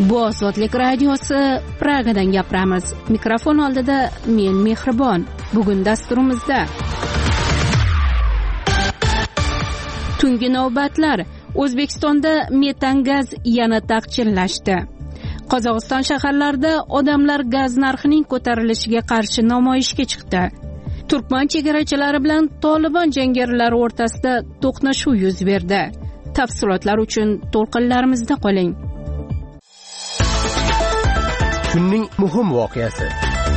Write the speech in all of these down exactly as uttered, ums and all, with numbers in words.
Bu Ozodlik radiosi, Pragadan gapiramiz. Mikrofon oldida men Mehribon. Bugun dasturimizda tungi navbatlar. O'zbekistonda metan gaz yana taqchillashdi. Qozog'iston shaharlarida odamlar gaz narxining ko'tarilishiga qarshi namoyishga chiqdi. Turkman chegarachilari bilan Tolibon jangarilari o'rtasida to'qnashuv yuz berdi. Tafsilotlar uchun to'lqinlarimizda qoling. Kunning muhim voqeasi.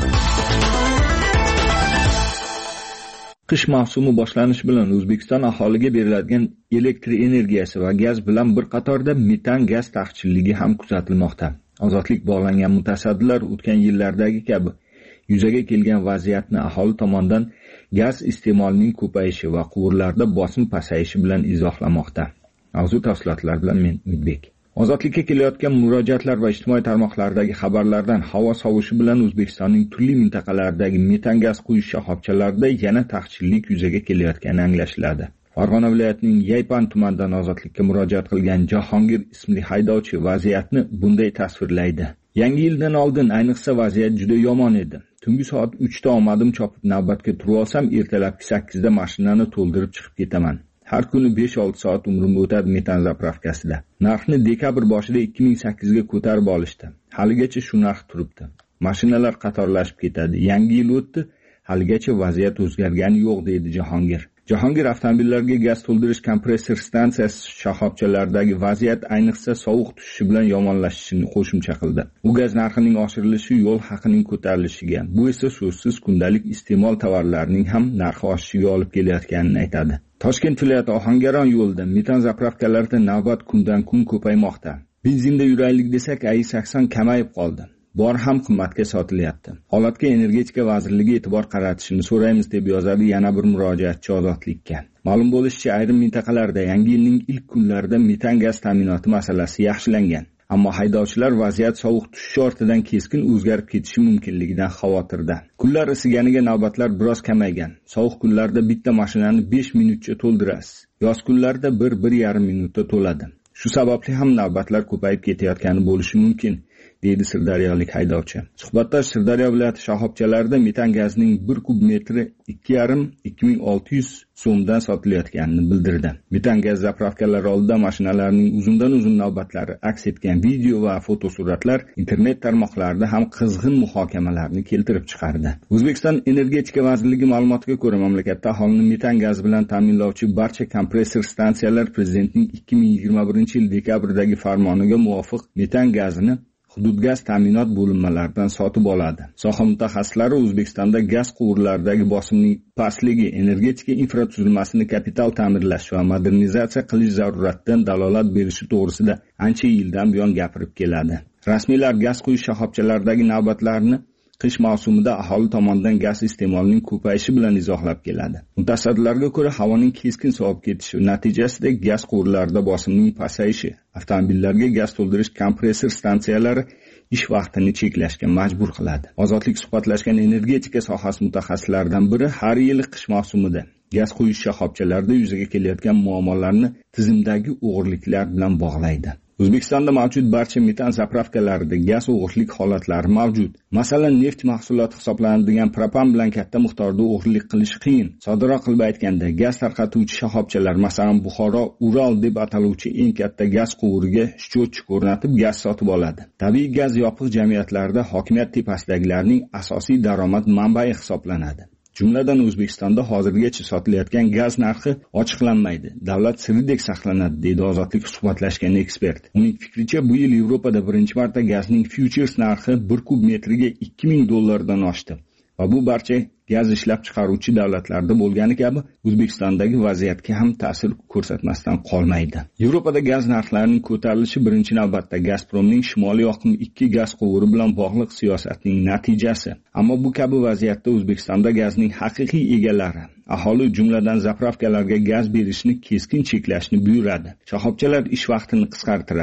Qish mavsumi boshlanishi bilan O'zbekiston aholiga beriladigan elektr energiyasi va gaz bilan bir qatorda metan gaz taqchilligi ham kuzatilmoqda. Ozodlik bog'langan mutasaddilar o'tgan yillardagi kabi yuzaga kelgan vaziyatni aholi tomonidan gaz iste'molining ko'payishi va quvurlarda bosim pasayishi bilan izohlamoqda. Mavzu tafsilotlar bilan men Umidbek. Ozodlikka kelayotgan murojaatlar va ijtimoiy tarmoqlardagi xabarlardan havo sovishi bilan O'zbekistonning turli mintaqalaridagi metan gaz quyish shoxobchalarida yana taqchillik yuzaga kelayotgani anglashiladi. Farg'ona viloyatining Yaypan tumanidan ozodlikka murojaat qilgan Jahongir ismli haydovchi vaziyatni bunday tasvirlaydi. Yangi yildan oldin ayniqsa vaziyat juda yomon edi. Tungi soat uchda omadim chopib navbatga turib olsam, ertalabki sakkizda mashinani to'ldirib chiqib ketaman. Har kuni besh olti soat umrim o'tadi metan zapravkasida. Narxni dekabr boshida ikki ming sakkiz ga ko'tarib olishdi. Haligacha shu narx turibdi. Mashinalar qatorlashib ketadi. Yangi yil o'tdi, haligacha vaziyat o'zgargani yo'q, deydi Jahongir. Jahongir avtomobillarga gaz to'ldirish kompressor stansiyasi shoxobchalaridagi vaziyat ayniqsa sovuq tushishi bilan yomonlashishini qo'shimcha qildi. U gaz narxining oshirilishi yo'l haqining ko'tarilishiga, bu esa so'zsiz kundalik iste'mol tovarlarining ham narxi oshishiga olib kelayotganini aytadi. Toshkent viloyati Ohangaron yo'lida metan zapravkalarida navbat kundan kun ko'paymoqda. Benzinda yuraylik desak, A sakson kamayib qoldi. Bor ham qimmatga sotilyapti. Holatga Energetika vazirligi e'tibor qaratishini so'raymiz, deb yozadi yana bir murojaatchi Ozodlikka. Ma'lum bo'lishicha, ayrim mintaqalarda yangi yilning ilk kunlarida metan gaz ta'minoti masalasi yaxshilangan. Ammo haydovchilar vaziyat sovuq tushishi ortidan keskin o'zgarib ketishi mumkinligidan xavotirda. Kunlar isiganiga navbatlar biroz kamaygan. Sovuq kunlarda bitta mashinani besh minutcha to'ldirasiz. Yoz kunlarda bir bir yarim minutda to'ladi. Shu sababli ham navbatlar ko'payib ketayotgani bo'lishi mumkin, deydi sirdaryolik haydovchi. Suhbatdosh Sirdaryo viloyati shoxobchalarida metan gazining bir kub metri ikki yarim ikki ming olti yuz so'mdan sotilayotganini bildirdi. Metan gaz zapravkalari oldida mashinalarning uzundan uzun navbatlari aks etgan video va fotosuratlar internet tarmoqlarida ham qizg'in muhokamalarni keltirib chiqardi. O'zbekiston Energetika vazirligi ma'lumotiga ko'ra, mamlakatda aholini metan gaz bilan ta'minlovchi barcha kompressor stansiyalar prezidentning ikki ming yigirma birinchi yil dekabrdagi farmoniga muvofiq metan gazini hudud gaz ta'minot bo'linmalaridan sotib oladi. Soha mutaxassislari O'zbekistonda gaz quvurlaridagi bosimning pastligi energetika infratuzilmasini kapital ta'mirlash va modernizatsiya qilish zaruratidan dalolat berishi to'g'risida ancha yildan buyon gapirib keladi. Rasmiylar gaz quyish shoxobchalaridagi navbatlarni qish mavsumida aholi tomonidan gaz iste'molining ko'payishi bilan izohlab keladi. Mutasaddilarga ko'ra, havoning keskin sovib ketishi natijasida gaz quvurlarida bosimning pasayishi avtomobillarga gaz to'ldirish kompressor stansiyalari ish vaqtini cheklashga majbur qiladi. Ozodlik suhbatlashgan energetika sohasi mutaxassislaridan biri har yili qish mavsumida gaz quyish shoxobchalarida yuzaga kelayotgan muammolarni tizimdagi o'g'irliklar bilan bog'laydi. O'zbekistonda mavjud barcha metan zapravkalarida gaz o'g'irlik holatlari mavjud. Masalan, neft mahsuloti hisoblanadigan propan bilan katta miqdorda o'g'irlik qilish qiyin. Soddaroq qilib aytganda, gaz tarqatuvchi shoxobchalar, masalan, Buxoro, Ural deb ataluvchi eng katta gaz quvuriga счетчик o'rnatib gaz sotib oladi. Tabiiy gaz yopiq jamiyatlarda hokimiyat tepasidagilarning asosiy daromad manbai hisoblanadi. Jumladan O'zbekistonda hozirgacha sotilayotgan gaz narxi ochiqlanmaydi, davlat siridek saqlanadi, deydi Ozodlik suhbatlashgan ekspert. Uning fikricha, bu yil Yevropada birinchi marta gazning futures narxi bir kub metriga ikki ming dollardan oshdi. Va bu barcha gaz ishlab chiqaruvchi davlatlarda bo'lgani kabi O'zbekistondagi vaziyatga ham ta'sir ko'rsatmasdan qolmaydi. Yevropada gaz narxlarining ko'tarilishi birinchi navbatda Gazpromning Shimoliy oqim ikki gaz quvuri bilan bog'liq siyosatining natijasi. Ammo bu kabi vaziyatda O'zbekistonda gazning haqiqiy egalari aholi, jumladan zapravkalarga gaz berishni keskin cheklashni buyuradi. Shoxobchalar ish vaqtini qisqartiradi.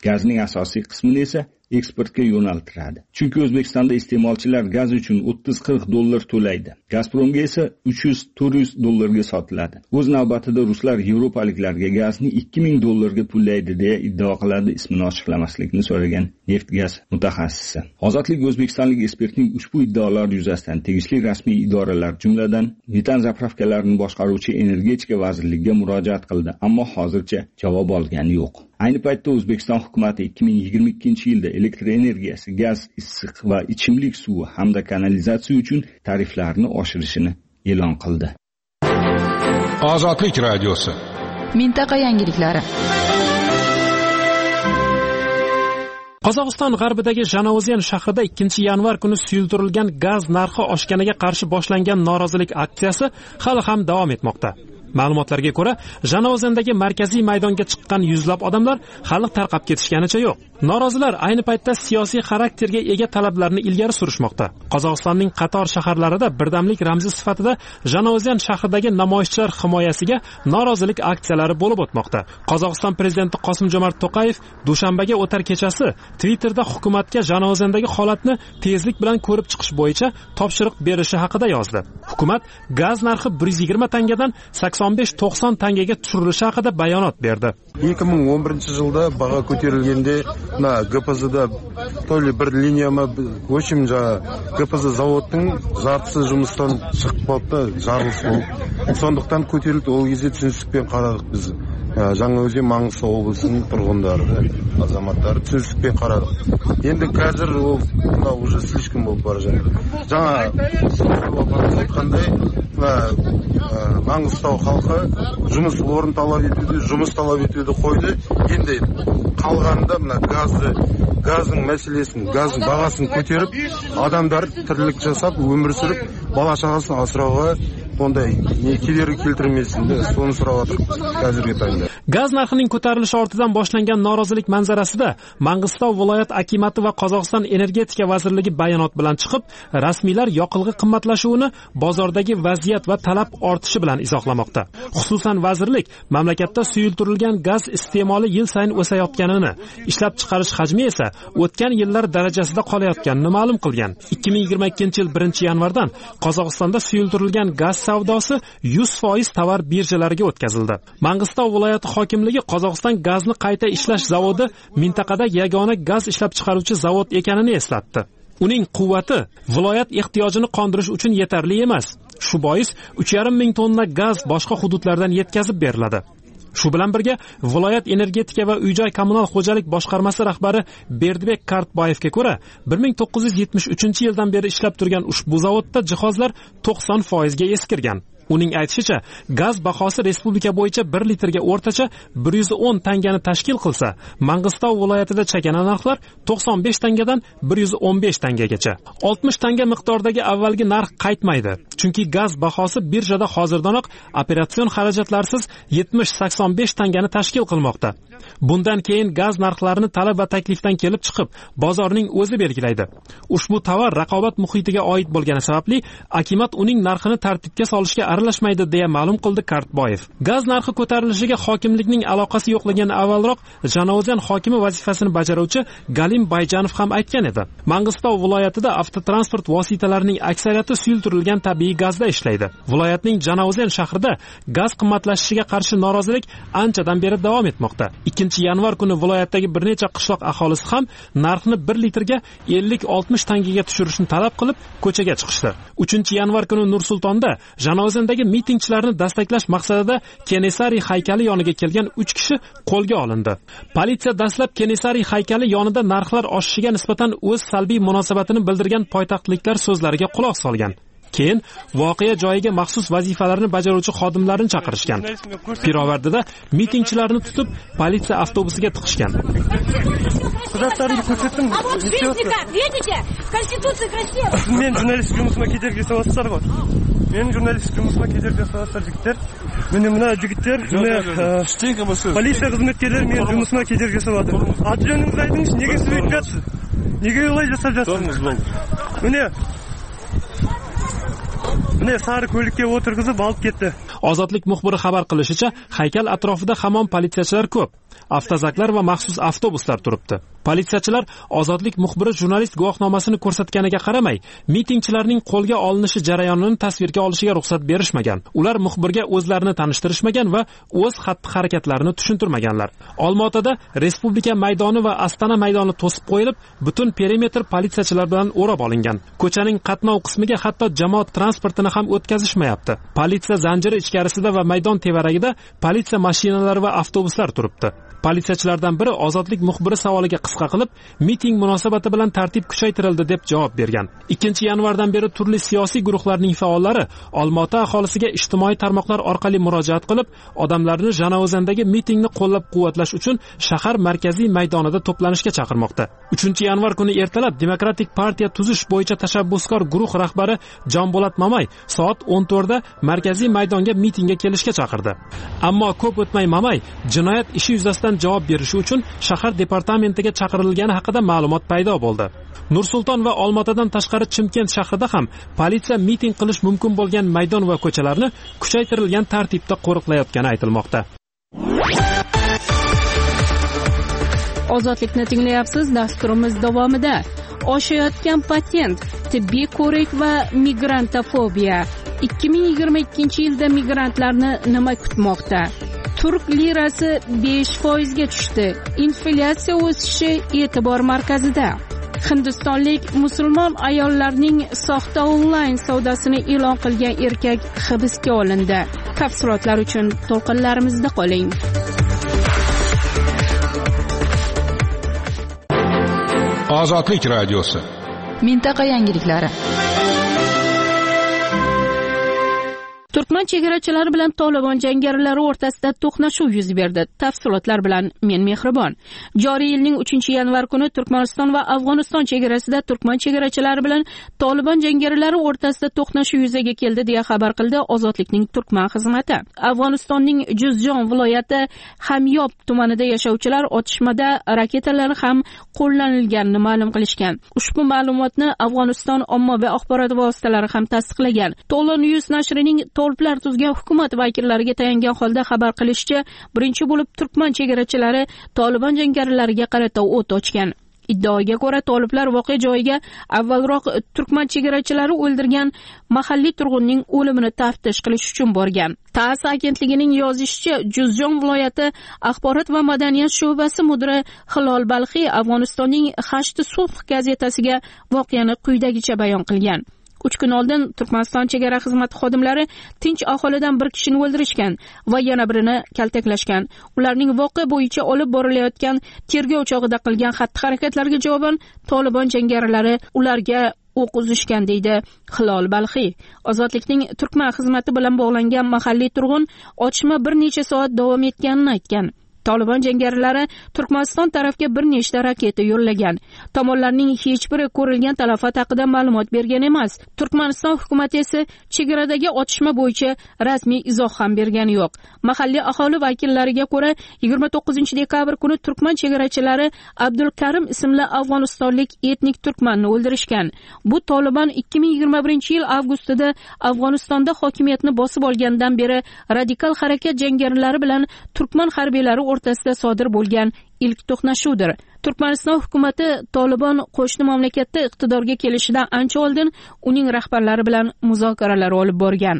Gazning asosiy qismini esa eksportga yo'naltiradi. Chunki O'zbekistonda iste'molchilar gaz uchun o'ttiz qirq dollar to'laydi. Gazpromga esa uch yuz to'rt yuz dollarga sotiladi. O'z navbatida ruslar yevropaliklarga gazni ikki ming dollarga pullaydi deya iddao qiladi, ismini ochiqlamaslikni so'ragan neft-gaz mutaxassisi. Ozodlik o'zbekistonlik ekspertning ushbu iddaolar yuzasidan tegishli rasmiy idoralar, jumladan metan zapravkalarini boshqaruvchi energetika vazirligiga murojaat qildi, ammo hozircha javob olgani yo'q. Ayni paytda O'zbekiston hukumati ikki ming yigirma ikkinchi yilda elektr energiyasi, gaz, issiq va ichimlik suvi hamda kanalizatsiya uchun tariflarni oshirishini e'lon qildi. Ozodlik radiosi. Mintaqa yangiliklari. Qozog'iston g'arbidagi Janauzen shahrida ikkinchi yanvar kuni suyultirilgan gaz narxi oshganiga qarshi boshlangan norozilik aksiyasi hali ham davom etmoqda. Ma'lumotlarga ko'ra, Janouzendagi markaziy maydonga chiqqan yuzlab odamlar hali tarqab ketishganicha yo'q. Norozilar ayni paytda siyosiy xarakterga ega talablarni ilgari surishmoqda. Qozog'istonning qator shaharlarida birdamlik ramzi sifatida Janauzen shahridagi namoyishchilar himoyasiga norozilik aksiyalari bo'lib o'tmoqda. Qozog'iston prezidenti Qosim-Jomart To'qayev dushanbaga o'tar kechasi Twitterda hukumatga Janouzendagi holatni tezlik bilan ko'rib chiqish bo'yicha topshiriq berishi haqida yozdi. Hukumat gaz narxi bir yuz yigirma tangadan sakson besh to'qson tangaga tushirilishi haqida bayonot berdi. ikki ming o'n birinchi yilda baho ko'tarilganda na G P Z da to'li bir liniyama, в общем, G P Z zavodning жартысы жұмыстан chiqib qoldi, жарылыс болды. Сондықтан көтерілді, ол кезде түсіністікпен қарадық біз. Жаңаөзен Маңғыстау облысының тұрғындары, азаматтары түсіністікпен қарадық. Енді қазір ол уже слишком болып бара жатыр. Жаңа айтқандай, Маңғыстау халқы жұмыс орын талап етуді, жұмыс талап етуді қойды. Енді қалғанында мына газды, газдың мәселесін, газдың бағасын көтеріп, адамдар тірлік жасап, өмір сүріп, бала шағасын асырауға ондай не кедергі келтірмесін де соны сұрап жатыр қазіргі таңда. Gaz narxining ko'tarilishi ortidan boshlangan norozilik manzarasida Mang'istov viloyat akimati va Qozog'iston energetika vazirligi bayonot bilan chiqib, rasmiylar yoqilg'i qimmatlashuvini bozordagi vaziyat va talab ortishi bilan izohlamoqda. Xususan vazirlik mamlakatda suyultirilgan gaz iste'moli yil sayin o'sayotganini, ishlab chiqarish hajmi esa o'tgan yillar darajasida qolayotganini ma'lum qilgan. ikki ming yigirma ikkinchi yil birinchi yanvardan Qozog'istonda suyultirilgan gaz savdosi yuz foiz tovar birjalariga o'tkazildi. Mang'istov viloyati hokimligi Qozog'iston gazni qayta ishlash zavodi mintaqada yagona gaz ishlab chiqaruvchi zavod ekanini eslatdi. Uning quvvati viloyat ehtiyojini qondirish uchun yetarli emas. Shu bois uch yarim ming tonna gaz boshqa hududlardan yetkazib beriladi. Shu bilan birga viloyat energetika va uy-joy kommunal xo'jalik boshqarmasi rahbari Berdibek Kartboyevga ko'ra, bir ming to'qqiz yuz yetmish uchinchi yildan beri ishlab turgan ushbu zavodda jihozlar to'qson foiz ga eskirgan. Uning aytishicha, gaz bahosi respublika bo'yicha bir litrga o'rtacha bir yuz o'n tangani tashkil qilsa, Mang'istov viloyatida chakana narxlar to'qson besh tangadan bir yuz o'n besh tangagacha. oltmish tanga miqdordagi avvalgi narx qaytmaydi. Chunki gaz bahosi birjada hozirdanoq operatsion xarajatlarsiz yetmish sakson besh tangani tashkil qilmoqda. Bundan keyin gaz narxlarini talab va taklifdan kelib chiqib, bozorning o'zi belgilaydi. Ushbu tovar raqobat muhitiga oid bo'lgani sababli akimat uning narxini tartibga solishga aralashmaydi deya ma'lum qildi Kartboyev. Gaz narxi ko'tarilishiga hokimlikning aloqasi yo'qligini avvalroq Janauzen hokimi vazifasini bajaruvchi Galim Bayjanov ham aytgan edi. Mang'istov viloyatida avtotransport vositalarining aksariyati suyultirilgan tabiiy gazda ishlaydi. Viloyatning Janauzen shahrida gaz qimmatlashishiga qarshi norozilik anchadan beri davom etmoqda. ikkinchi yanvar kuni viloyatdagi bir necha qishloq aholisi ham narxni bir litrga ellik oltmish tangaga tushirishni talab qilib ko'chaga chiqishdi. uchinchi yanvar kuni Nur-Sultonda Janouzendagi mitingchilarni dastaklash maqsadida Kenesari haykali yoniga kelgan uch kishi qo'lga olindi. Politsiya dastlab Kenesari haykali yonida narxlar oshishiga nisbatan o'z salbiy munosabatini bildirgan poytaxtliklar so'zlariga quloq solgan. Keyin voqea joyiga maxsus vazifalarni bajaruvchi xodimlarni chaqirishgan. Pirovardida mitingchilarni tutib, politsiya avtobusiga tiqishgan. Құжаттарымды көрсеттім. Видите? Конституция красива. Men jurnalist жұмысыма кедергі жасаватсыздар ғой. Мен журналист жұмысыма кедергі жасаватсыздар жігіттер. Міне мына жігіттер, міне полиция қызметкерлері мен жұмысыма кедергі жасап жатыр. Аты жөніңізді айтыңызшы, неге сіз өйтіп жатсыз? Неге олай жасап жатсыз? Міне Mine sari ko'likka o'tirg'izib olib ketdi. Ozodlik muxbiri xabar qilishicha, haykal atrofida hamon politsiyachilar ko'p. avtozaklar va maxsus avtobuslar turibdi. Politsiyachilar ozodlik muxbiri jurnalist guvohnomasini ko'rsatganiga qaramay, mitingchilarning qo'lga olinishi jarayonini tasvirga olishiga ruxsat berishmagan. Ular muxbirga o'zlarini tanishtirishmagan va o'z xatti-harakatlarini tushuntirmaganlar. Olmaotada Respublika maydoni va Astana maydoni to'sib qo'yilib, butun perimetr politsiyachilar bilan o'rab olingan. Ko'chaning qatnov qismiga hatto jamoat transportini ham o'tkazishmayapti. Politsiya zanjiri ichkarisida va maydon tevaragida politsiya mashinalari va avtobuslar turibdi. Politsiyachilardan biri ozodlik muxbiri savoliga qisqa qilib, miting munosabati bilan tartib kuchaytirildi deb javob bergan. ikkinchi yanvardan beri turli siyosiy guruhlarning faollari Olmaota aholisiga ijtimoiy tarmoqlar orqali murojaat qilib, odamlarni Janavozandagi mitingni qo'llab-quvvatlash uchun shahar markaziy maydonida to'planishga chaqirmoqda. uchinchi yanvar kuni ertalab Demokratik partiya tuzish bo'yicha tashabbuskor guruh rahbari Jonbolat Mamay soat o'n to'rtda markaziy maydonga mitingga kelishga chaqirdi. Ammo ko'p o'tmay Mamay jinoyat ishi yuzasidan javob berishi uchun shahar departamentiga chaqirilgani haqida ma'lumot paydo bo'ldi. Nur-Sulton va Olmaotadan tashqari Chimkent shahrida ham politsiya miting qilish mumkin bo'lgan maydon va ko'chalarni kuchaytirilgan tartibda qo'riqlayotgani aytilmoqda. Ozodlikni tinglayapsiz. Dasturimiz davomida oshayotgan patent, tibbiy ko'rik va migrantofobiya. ikki ming yigirma ikkinchi yilda migrantlarni nima kutmoqda? Turk lirasi besh foizga tushdi. Inflyatsiya o'sishi e'tibor markazida. Hindistonlik musulmon ayollarning soxta onlayn savdosini e'lon qilgan erkak hibsga olindi. Tafsilotlar uchun to'lqinlarimizda qoling. Ozodlik radiosi. Mintaqa yangiliklari. Turkman chegarachilari bilan Tolibon jangarilari o'rtasida to'qnashuv yuz berdi. Tafsilotlar bilan men Mehribon. Joriy yilning uchinchi yanvar kuni Turkmaniston va Afg'oniston chegarasida Turkman chegarachilari bilan Tolibon jangarilari o'rtasida to'qnashuv yuzaga keldi deya xabar qildi Ozodlikning Turkman xizmati. Afg'onistonning Juzjon viloyati Hamyob tumanida yashovchilar otishmada raketalar ham qo'llanilganini ma'lum qilishgan. Ushbu ma'lumotni Afg'oniston ommaviy axborot vositalari ham tasdiqlagan. Tolo News nashrining Toliblar tuzgan hukumat vakillariga tayangan holda xabar qilishicha, birinchi bo'lib Turkman chegarachilari Tolibon jangarilariga qarata o't ochgan. Iddaoga ko'ra, Toliblar voqea joyiga avvalroq Turkman chegarachilari o'ldirgan mahalliy turg'unning o'limini taftish qilish uchun borgan. TASS agentligining yozishicha, Juzjon viloyati axborot va madaniyat sho'basi mudiri Hilol Balxiy Afg'onistonning Hashti Sulh gazetasiga voqeani quyidagicha bayon qilgan. uch kun oldin Turkmaniston chegara xizmati xodimlari tinch aholidan bir kishini o'ldirishgan va yana birini kaltaklashgan. Ularning voqea bo'yicha olib borilayotgan tergov chog'ida qilgan xatti-harakatlarga javoban Tolibon jangarilari ularga o'q uzishgan deydi Hilol Balxiy. Ozodlikning Turkman xizmati bilan bog'langan mahalliy turg'un otishma bir necha soat davom etganini aytgan. Tolibon jangarilari Turkmaniston tarafga bir nechta raketa yo'llagan. Tomonlarning hech biri ko'rilgan talafot haqida ma'lumot bergan emas. Turkmaniston hukumatı esa chegaradagi otishma bo'yicha rasmiy izoh ham bergani yo'q. Mahalliy aholi vakillariga ko'ra, yigirma to'qqizinchi dekabr kuni Turkman chegarachilari Abdul Karim ismli afg'onistonlik etnik turkmanni o'ldirishgan. Bu Tolibon ikki ming yigirma birinchi yil avgustida Afg'onistonda hokimiyatni bosib olgandan beri radikal harakat jangarilari bilan turkman harbiylari o'rtasida sodir bo'lgan ilk to'qnashuvdir. Turkmaniston hukumatı Tolibon qo'shni mamlakatda iqtidorga kelishidan ancha oldin uning rahbarlari bilan muzokaralar olib borgan.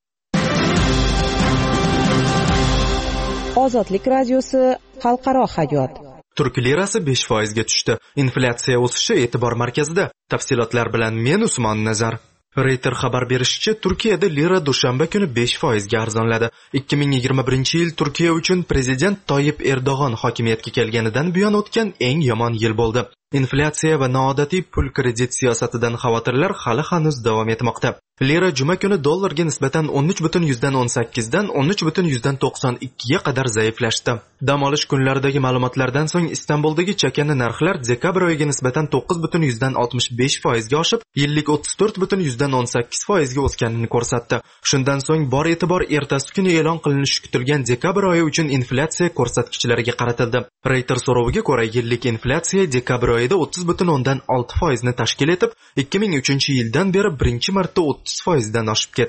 Ozodlik radiosi xalqaro hayot. Turk lirasi besh foizga tushdi. Inflyatsiya o'sishi e'tibor markazida. Tafsilotlar bilan men Usmon Nazar. Reuters xabar berishicha, Turkiyada lira dushanba kuni besh foizga arzonladi. ikki ming yigirma birinchi yil Turkiya uchun prezident Toyib Erdo'g'on hokimiyatga kelganidan buyon o'tgan eng yomon yil bo'ldi. Inflyatsiya va noodatiy pul kredit siyosatidan xavotirlar hali hanuz davom etmoqda. Lira juma kuni dollarga nisbatan o'n uch butun o'n sakkiz dan o'n uch butun to'qson ikki ga qadar zaiflashdi. Dam olish kunlaridagi ma'lumotlardan so'ng Istanbuldagi chakana narxlar dekabr oyiga nisbatan to'qqiz butun oltmish besh foizga oshib, yillik o'ttiz to'rt butun o'n sakkiz foizga o'sganini ko'rsatdi. Shundan so'ng bor e'tibor ertasi kuni e'lon qilinishi kutilgan dekabr oyi uchun inflyatsiya ko'rsatkichlariga qaratildi. Reuters so'roviga ko'ra, yillik inflyatsiya dekabr oyida o'ttiz butun olti foizni tashkil etib, ikki ming uchinchi yildan beri birinchi marta o'ttiz foizdan oshib ketdi.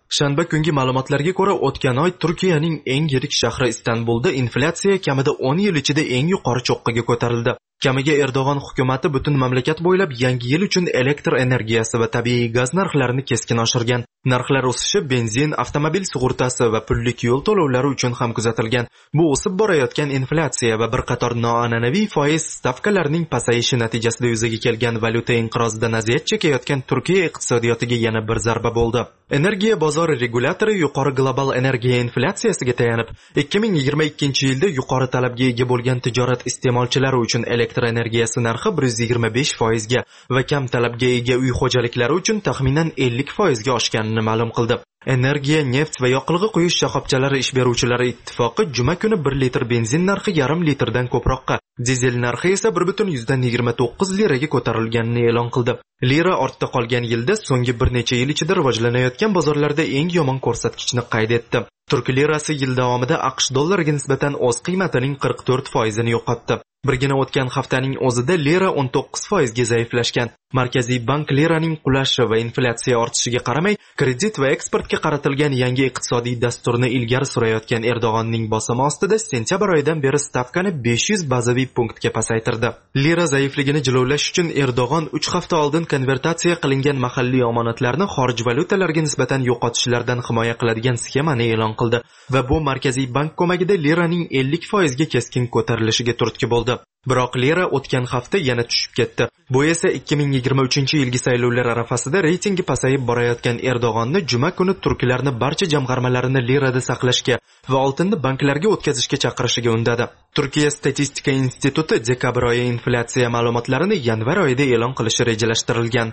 Shanba kungi ma'lumotlarga ko'ra, o'tgan oy Turkiyaning eng yirik shahri Istanbulda inflyatsiya kamida o'n yil ichida eng yuqori cho'qqiga ko'tarildi. Kamiga Erdo'g'on hukumatı butun mamlakat bo'ylab yangi yil uchun elektr energiyasi va tabiiy gaz narxlarini keskin oshirgan. Narxlar o'sishi benzin, avtomobil sug'urtasi va pullik yo'l to'lovlari uchun ham kuzatilgan. Bu o'sib borayotgan inflyatsiya va bir qator noan'anaviy foiz stavkalarining pasayishi natijasida yuzaga kelgan valyuta inqirozidan aziyat chekayotgan Turkiya iqtisodiyotiga yana bir zarba bo'ldi. Energiya bozori regulatori yuqori global energiya inflyatsiyasiga tayanib, ikki ming yigirma ikkinchi yilda yuqori talabga ega bo'lgan tijorat iste'molchilari uchun elektr energiyasi narxi bir yuz yigirma besh foizga va kam talabga ega uy xo'jaliklari uchun taxminan ellik foizga oshganini ma'lum qildi. Energiya, neft va yoqilg'i quyish shoxobchalari ish beruvchilari ittifoqi juma kuni bir litr benzin narxi yarim litrdan ko'proqqa, dizel narxi esa bir butun yigirma to'qqiz liraga ko'tarilganini e'lon qildi. Lira ortda qolgan yilda so'nggi bir necha yil ichida rivojlanayotgan bozorlarda eng yomon ko'rsatkichni qayd etdi. Turk lirasi yil davomida AQSh dollariga nisbatan o'z qiymatining qirq to'rt foizini yo'qotdi. Birgina o'tgan haftaning o'zida lira o'n to'qqiz foizga zaiflashgan. Markaziy bank liraning qulashi va inflyatsiya ortishiga qaramay, kredit va eksportga qaratilgan yangi iqtisodiy dasturni ilgari surayotgan Erdo'g'onning bosimi ostida sentyabr oyidan beri stavkani besh yuz bazaviy punktga pasaytirdi. Lira zaifligini jilovlash uchun Erdo'g'on uch hafta oldin konvertatsiya qilingan mahalliy omonatlarni xorij valyutalarga nisbatan yo'qotishlardan himoya qiladigan sxemani e'lon qildi va bu Markaziy bank ko'magida liraning ellik foizga keskin ko'tarilishiga turtki bo'ldi. Biroq lira o'tgan hafta yana tushib ketdi. Bu esa ikki ming yigirma uchinchi yilgi saylovlar arafasida reytingi pasayib borayotgan Erdo'g'onni juma kuni turklarni barcha jamg'armalarini lirada saqlashga va oltinni banklarga o'tkazishga chaqirishiga undadi. Turkiya statistika instituti dekabr oyi inflyatsiya ma'lumotlarini yanvar oyida e'lon qilishi rejalashtirilgan.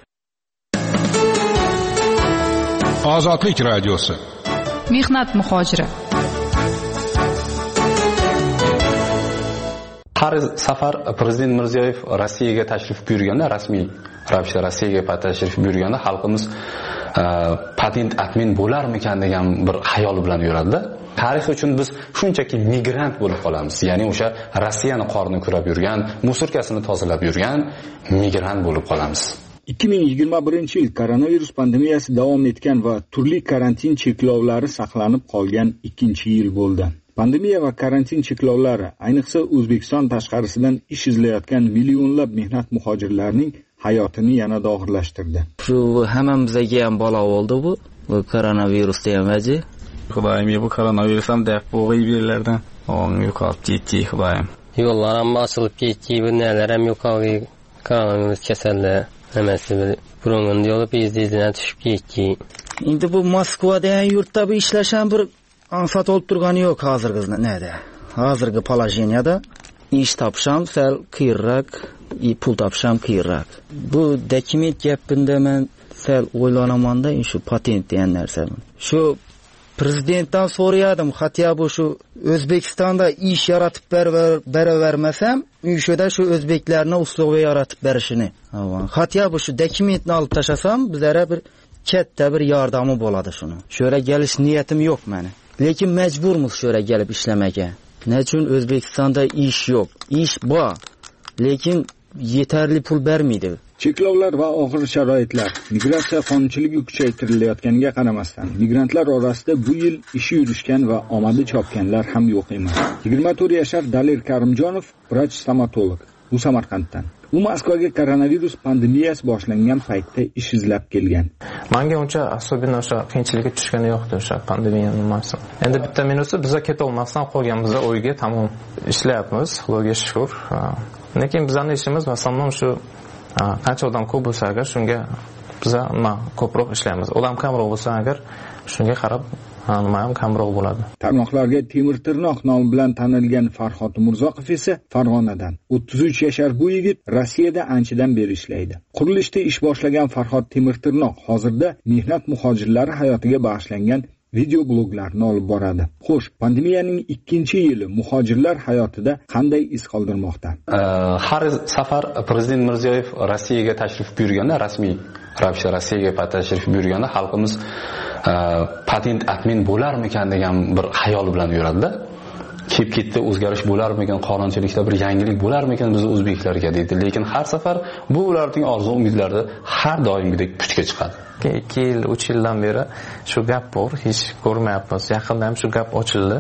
Ozodlik radiosi. Mehnat muhojiri. Har safar Prezident Mirziyoyev Rossiyaga tashrif buyurganda, rasmiy ravishda Rossiyaga tashrif buyurganda xalqimiz patent admin bo'larmikan degan bir xayol bilan yuradi. Tarix uchun biz shunchaki migrant bo'lib qolamiz. Ya'ni o'sha Rossiyani qorni kurab yurgan, musurkasini tozalab yurgan migrant bo'lib qolamiz. ikki ming yigirma birinchi yil koronavirus pandemiyasi davom etgan va turli karantin cheklovlari saqlanib qolgan ikkinchi yil bo'ldi. Pandemiya va karantin cheklovlari ayniqsa O'zbekiston tashqarisidan ish izlayotgan millionlab mehnat muhojirlarining hayotini yanada og'irlashtirdi. Shu hammamizga ham balo bo'ldi bu. Bu koronavirusda ham vaji. Xudoyim, bu koronavirus ham deb bo'g'ib yerlardan o'ng yo'qolib ketdi, xudoyim. Yo'llar ham ochilib ketdi, bu nelar ham yo'qoldi. Koronavirus kasallar nimasi bir burungun yo'li bizdan tushib ketdi. Endi bu Moskvada yurtda bu ishlash ham bir ansat olib turgani yo'q hozirgi nada. Hozirgi polojeniyada ish topsham sal qiyinroq, pul topsham qiyinroq. Bu dokument gapida men sal o'ylanamanda shu patent degan narsa. Shu prezidentdan so'radim, hatto bu shu O'zbekistonda ish yaratib beravermasam, uyshada shu o'zbeklarni uslubga yaratib berishini. Hatto bu shu dokumentni olib tashlasam, bizlara bir katta bir yordami bo'ladi shuni. Sho'ra gelish niyatim yo'q meni. Lekin majburmiz sho'ra kelib ishlamaga. Nechun O'zbekistonda ish yo'q? Ish bor, lekin yetarli pul bermaydi. Cheklovlar va og'ir sharoitlar, migratsiya qonunchiligi kuchaytirilayotganiga qaramasdan, migrantlar orasida bu yil ishi yurishgan va omadi chopganlar ham yo'q emas. yigirma to'rt yashar Dalir Karimjonov, vrach stomatolog. U Samarqanddan. U Moskvaga koronavirus pandemiyasi boshlangan paytda ish izlab kelgan. Menga uncha asobina o'sha qiyinchilikka tushgani yo'qdi o'sha pandemiya nimasi. Endi bitta minusi bizga keta olmasdan qolgan, biz o'yga tamom ishlayapmiz, Xudoga shukr. Lekin bizning ishimiz masalan shu qancha odam ko'p bo'lsa agar shunga biz nima ko'proq ishlaymiz. Odam kamroq bo'lsa agar shunga qarab nima ham kamroq bo'ladi. Tarmoqlarga Temir Tirnoq nomi bilan tanilgan Farhod Murzoqov esa Farg'onadan. o'ttiz uch yashar bu yigit Rossiyada anchadan beri ishlaydi. Qurilishda ish boshlagan Farhod Temir Tirnoq hozirda mehnat muhojirlari hayotiga bag'ishlangan video bloglarni olib boradi. Xo'sh, pandemiyaning ikkinchi yili muhojirlar hayotida qanday iz qoldirmoqda? Har safar Prezident Mirziyoyev Rossiyaga tashrif buyurganda, rasmiy ravishda Rossiyaga tashrif buyurganda xalqimiz patent admin bo'larmikan degan bir xayol bilan yuradi-da. kelib ketdi, o'zgarish bo'larmikan, qonunchilikda bir yangilik bo'larmikan biz o'zbeklarga deydi. Lekin har safar bu ularning orzu umidlari har doimgidek puchga chiqadi. ikki yil uch yildan beri shu gap bor, hech ko'rmayapmiz. Yaqinda ham shu gap ochildi.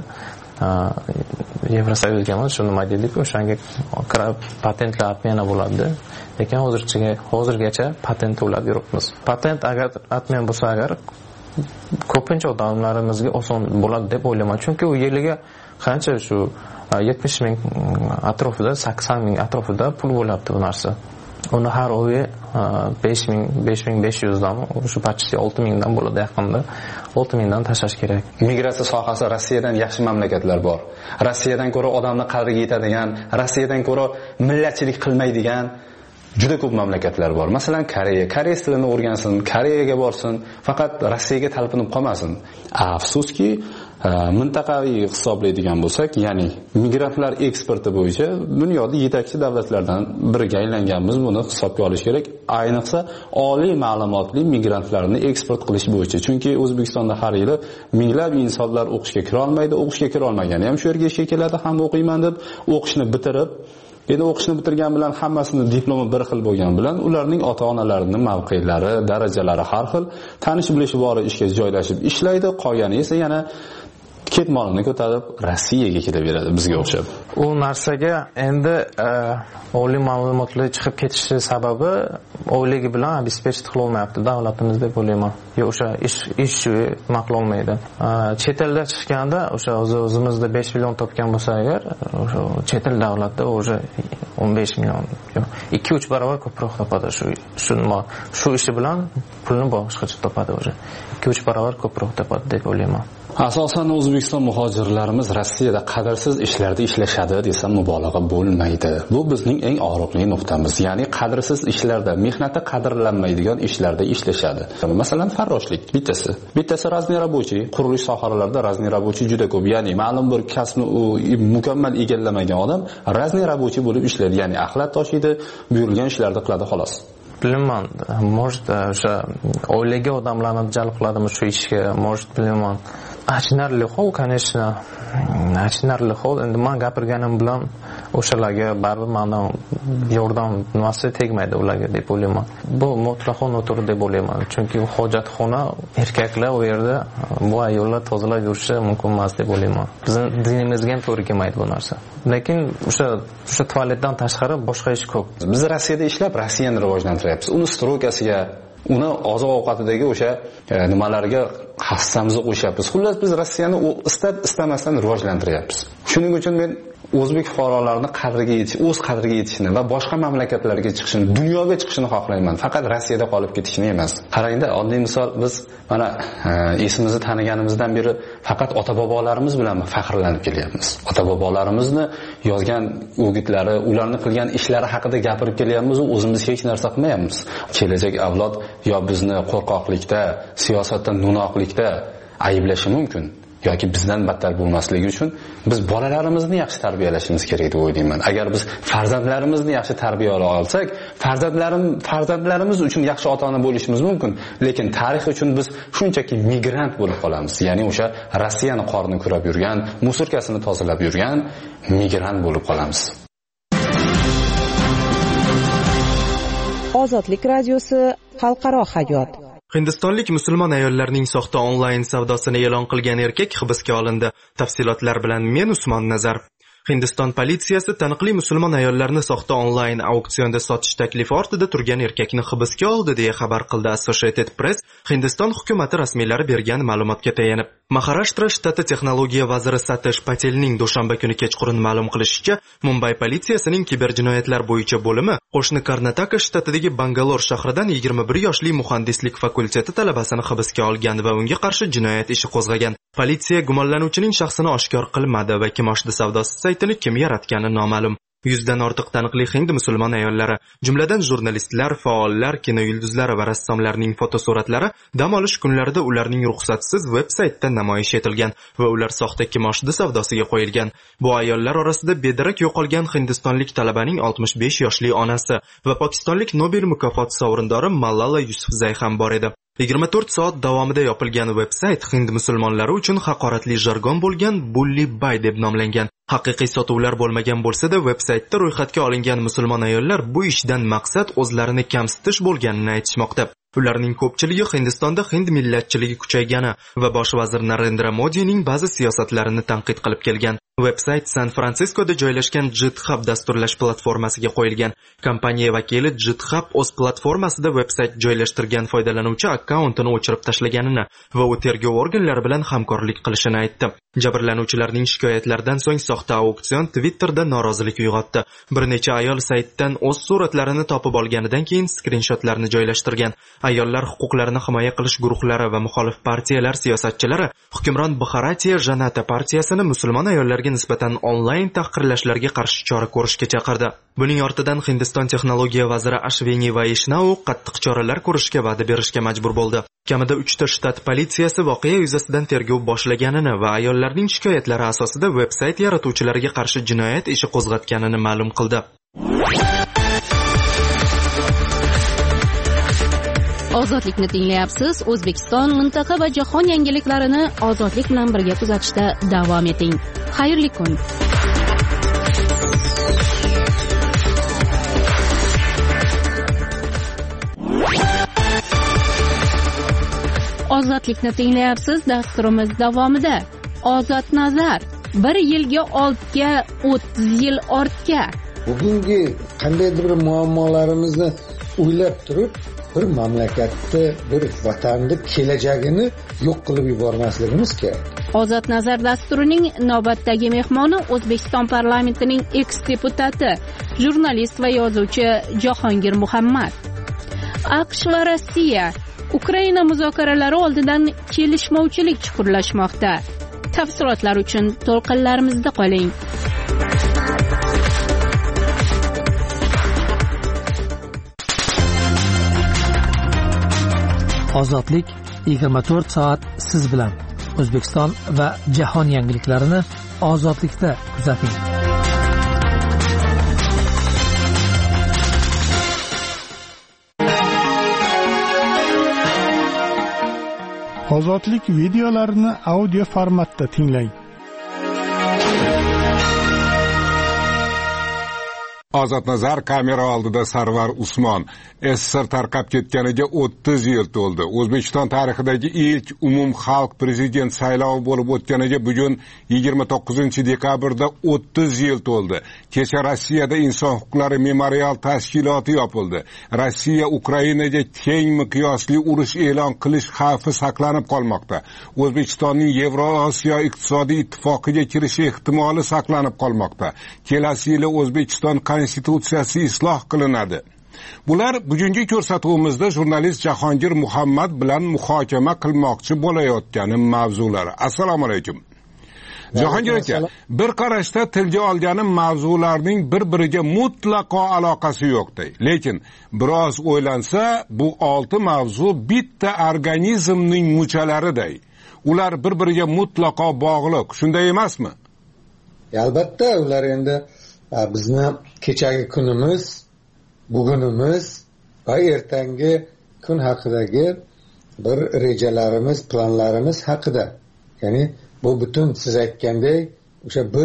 Yevrosoyuzga shu nima dedik, o'shanga kirib patentlar atmana bo'ladi. Lekin hozircha hozirgacha patent to'lab yuribmiz. Patent agar atman bo'lsa agar ko'pincha odamlarimizga oson bo'ladi deb o'ylayman. Chunki u yiliga qancha shu yetmish ming atrofida, sakson ming atrofida pul bo'lyapti bu narsa. Uni har oyi besh ming, besh ming besh yuz dan, shu почти olti ming dan bo'ladi yaqinda. olti ming dan tashlash kerak. Migratsiya sohasi Rossiyadan yaxshi mamlakatlar bor. Rossiyadan ko'ra odamni qadriga yetadigan, Rossiyadan ko'ra millatchilik qilmaydigan juda ko'p mamlakatlar bor. Masalan, Koreya, koreys tilini o'rgansin, Koreyaga borsin, faqat Rossiyaga talpinib qolmasin. Afsuski, mintaqaviy hisoblaydigan bo'lsak, ya'ni migrantlar eksporti bo'yicha dunyoda yetakchi davlatlardan biriga aylanganmiz. Buni hisobga olish kerak. Ayniqsa oliy ma'lumotli migrantlarni eksport qilish bo'yicha. Chunki O'zbekistonda har yili minglab insonlar o'qishga kira olmaydi, o'qishga kira olmagani ham shu yerga ishga keladi, ham o'qiyman deb o'qishni bitirib Endi o'qishni bitirgan bilan hammasini diplomi bir xil bo'lgan bilan ularning ota-onalarining mavqelari, darajalari har xil, tanish bilishi bori ishga joylashib ishlaydi, qolgani esa yana ketmonini ko'tarib Rossiyaga ketaveradi bizga o'xshab. U narsaga endi oliy ma'lumotli chiqib ketishi sababi oyligi bilan обеспечить qila olmayapti davlatimiz deb o'ylayman. Yo o'sha ish ish maqla olmaydi. Chet elda chiqqanda o'sha o'zimizda besh million topgan bo'lsa agar, o'sha chet el davlatda o'sha o'n besh million, ikki uch barobar ko'proq topadi shu shu shu ishi bilan pulni boshqacha topadi o'sha. ikki uch barobar ko'proq topadi deb o'ylayman. Asosan O'zbekiston muhojirlarimiz Rossiyada qadrsiz ishlarda ishlashadi desam mubolag'a bo'lmaydi. Bu bizning eng og'riqli nuqtamiz. Ya'ni qadrsiz ishlarda, mehnati qadrlanmaydigan ishlarda ishlashadi. Masalan, farroshlik bittasi. Bittasi razniy rabochiy, qurilish sohalarida razniy rabochiy juda ko'p. Ya'ni ma'lum bir kasbni mukammal egallamagan odam razniy rabochiy bo'lib ishlaydi. Ya'ni axlat toshiydi, buyurilgan ishlarni qiladi xolos. Bilmaman, может, o'sha oilaga odamlarni jalb qiladimi shu ishga, может, bilmaman. Achinarli hol, конечно, achinarli hol. Endi men gapirganim bilan o'shalarga baribir mendan yordam nimasi tegmaydi ularga deb o'ylayman. Bu mutlaqo noto'g'ri deb o'ylayman. Chunki hojatxona erkaklar u yerda bu ayollar tozalab yurishi mumkin emas deb o'ylayman. Bizning dinimizga ham to'g'ri kelmaydi bu narsa. Lekin o'sha o'sha tualetdan tashqari boshqa ish ko'p. Biz Rossiyada ishlab, Rossiyani rivojlantiryapmiz. Uni stroykasiga, uni oziq-ovqatidagi o'sha nimalarga hassamizni qo'shyapmiz. Xullas biz Rossiyani istab istamasdan rivojlantiryapmiz. Shuning uchun men o'zbek fuqarolarining qadriga yetish, o'z qadriga yetishini va boshqa mamlakatlarga chiqishini, dunyoga chiqishini xohlayman. Faqat Rossiyada qolib ketishini emas. Qarangda, oddiy misol biz mana esimizni taniganimizdan beri faqat ota-bobolarimiz bilan faxrlanib kelyapmiz. Ota-bobolarimizni yozgan o'gitlari, ularni qilgan ishlari haqida gapirib kelyapmiz, o'zimiz hech narsa qilmayapmiz. Kelajak avlod yo bizni qo'rqoqlikda, siyosatda, no'noqlikda ayblashi mumkin. yoki bizdan battar bo'lmasligi uchun biz bolalarimizni yaxshi tarbiyalashimiz kerak deb o'ylayman. Agar biz farzandlarimizni yaxshi tarbiyalay olsak, farzandlarim farzandlarimiz uchun yaxshi ota-ona bo'lishimiz mumkin, lekin tarix uchun biz shunchaki migrant bo'lib qolamiz. Ya'ni o'sha Rossiyani qorni kurab yurgan, musurkasini tozalab yurgan migrant bo'lib qolamiz. Ozodlik radiosi xalqaro hayot. Hindistonlik musulmon ayollarning soxta onlayn savdosini e'lon qilgan erkak hibsga olindi. Tafsilotlar bilan men Usmon Nazar. Hindiston politsiyasi taniqli musulmon ayollarni soxta onlayn auksionda sotish taklifi ortida turgan erkakni hibsga oldi deya xabar qildi Associated Press. Hindiston hukumati rasmiylari bergan ma'lumotga tayanib, Maharashtra shtati texnologiya vaziri Satish Patelning dushanba kuni kechqurun ma'lum qilishicha, Mumbay politsiyasining kiberjinoyatlar bo'yicha bo'limi qo'shni Karnataka shtatidagi Bangalore shahridan yigirma bir yoshli muhandislik fakulteti talabasini hibsga olgan va unga qarshi jinoyat ishi qo'zg'agan. Politsiya gumonlanuvchining shaxsini oshkor qilmadi va kimoshdi savdosi saytini kim yaratgani noma'lum. Yuzdan ortiq taniqli hind musulmon ayollari, jumladan jurnalistlar, faollar, kino yulduzlari va rassomlarning fotosuratlari dam olish kunlarida ularning ruxsatsiz veb-saytda namoyish etilgan va ular soxta kimoshdi savdosiga qo'yilgan. Bu ayollar orasida bedarak yo'qolgan hindistonlik talabaning oltmish besh yoshli onasi va pokistonlik Nobel mukofoti sovrindori Malala Yusufzay ham bor edi. yigirma to'rt soat davomida yopilgan veb-sayt hind musulmonlari uchun haqoratli jargon bo'lgan bully buy deb nomlangan. Haqiqiy sotuvlar bo'lmagan bo'lsa-da, veb-saytda ro'yxatga olingan musulmon ayollar bu ishdan maqsad o'zlarini kamsitish bo'lganini aytishmoqda. Ularning ko'pchiligi Hindistonda hind millatchiligi kuchaygani va bosh vazir Narendra Modining ba'zi siyosatlarini tanqid qilib kelgan. Veb-sayt San-Fransiskoda joylashgan GitHub dasturlash platformasiga qo'yilgan. Kompaniya vakili GitHub o'z platformasida veb-sayt joylashtirgan foydalanuvchi akkauntini o'chirib tashlaganini va u tergov organlari bilan hamkorlik qilishini aytdi. Jabrlanuvchilarning shikoyatlaridan so'ng soxta auksion Twitterda norozilik uyg'otdi. Bir necha ayol saytdan o'z suratlarini topib olganidan keyin skrinshotlarni joylashtirgan. Ayollar huquqlarini himoya qilish guruhlari va muxolif partiyalar siyosatchilari hukmron Bharatiya Janata partiyasini musulmon ayollarga nisbatan onlayn tahqirlashlarga qarshi chora ko'rishga chaqirdi. Buning ortidan Hindiston texnologiya vaziri Ashwini Vaishnau qattiq choralar ko'rishga va'da berishga majbur bo'ldi. Kamida uchta shtat politsiyasi voqea yuzasidan tergov boshlaganini va ayollarning shikoyatlari asosida veb-sayt yaratuvchilariga qarshi jinoyat ishi qo'zg'atganini ma'lum qildi. Ozodlikni tinglayapsiz. O'zbekiston, mintaqa va jahon yangiliklarini ozodlik bilan birga kuzatishda davom eting. Xayrli kun. Ozodlikni tinglayapsiz. Dasturimiz davomida Ozod nazar bir yilga oltga o'ttiz yil ortga. Bugungi qandaydir bir muammolarimizni o'ylab turib bir mamlakatni, bir vatanni kelajagini yo'q qilib yubormasligimiz kerak. Ozod nazar dasturining navbatdagi mehmoni O'zbekiston parlamentining eks-deputati, jurnalist va yozuvchi Jahongir Muhammad. AQSh va Rossiya Ukraina muzokaralari oldidan kelishmovchilik chuqurlashmoqda. Tafsilotlar uchun to'lqinlarimizda qoling. Ozodlik yigirma to'rt soat siz bilan. O'zbekiston va jahon yangiliklarini ozodlikda kuzating. Ozodlik videolarini audio formatda tinglang. Ozod nazar kamera oldida Sarvar Usmon. S S R tarqab ketganiga o'ttiz yil to'ldi. O'zbekiston tarixidagi ilk umum xalq prezident saylovi bo'lib o'tganiga bugun yigirma to'qqizinchi dekabrda o'ttiz yil to'ldi. Kecha Rossiyada inson huquqlari memorial tashkiloti yopildi. Rossiya Ukrainaga keng miqyosli urush e'lon qilish xavfi saqlanib qolmoqda. O'zbekistonning Yevrosiyo iqtisodiy ittifoqiga kirishi ehtimoli saqlanib qolmoqda. Kelasi yili O'zbekiston konstitutsiyasi isloh qilinadi. Bular bugungi ko'rsatuvimizda jurnalist Jahongir Muhammad bilan muhokama qilmoqchi bo'layotgani mavzulari. Assalomu alaykum. Jahongir aka, bir qarashda tilga olganim mavzularning bir-biriga mutlaqo aloqasi yo'qday. Lekin biroz o'ylansa, bu olti mavzu bitta organizmning muchalariday. Ular bir-biriga mutlaqo bog'liq. Shunday emasmi? Albatta, ular endi bizni kechagi kunimiz, bugunimiz va ertangi kun haqidagi bir rejalarimiz, planlarimiz haqida. Ya'ni bu butun siz aytgandek o'sha bir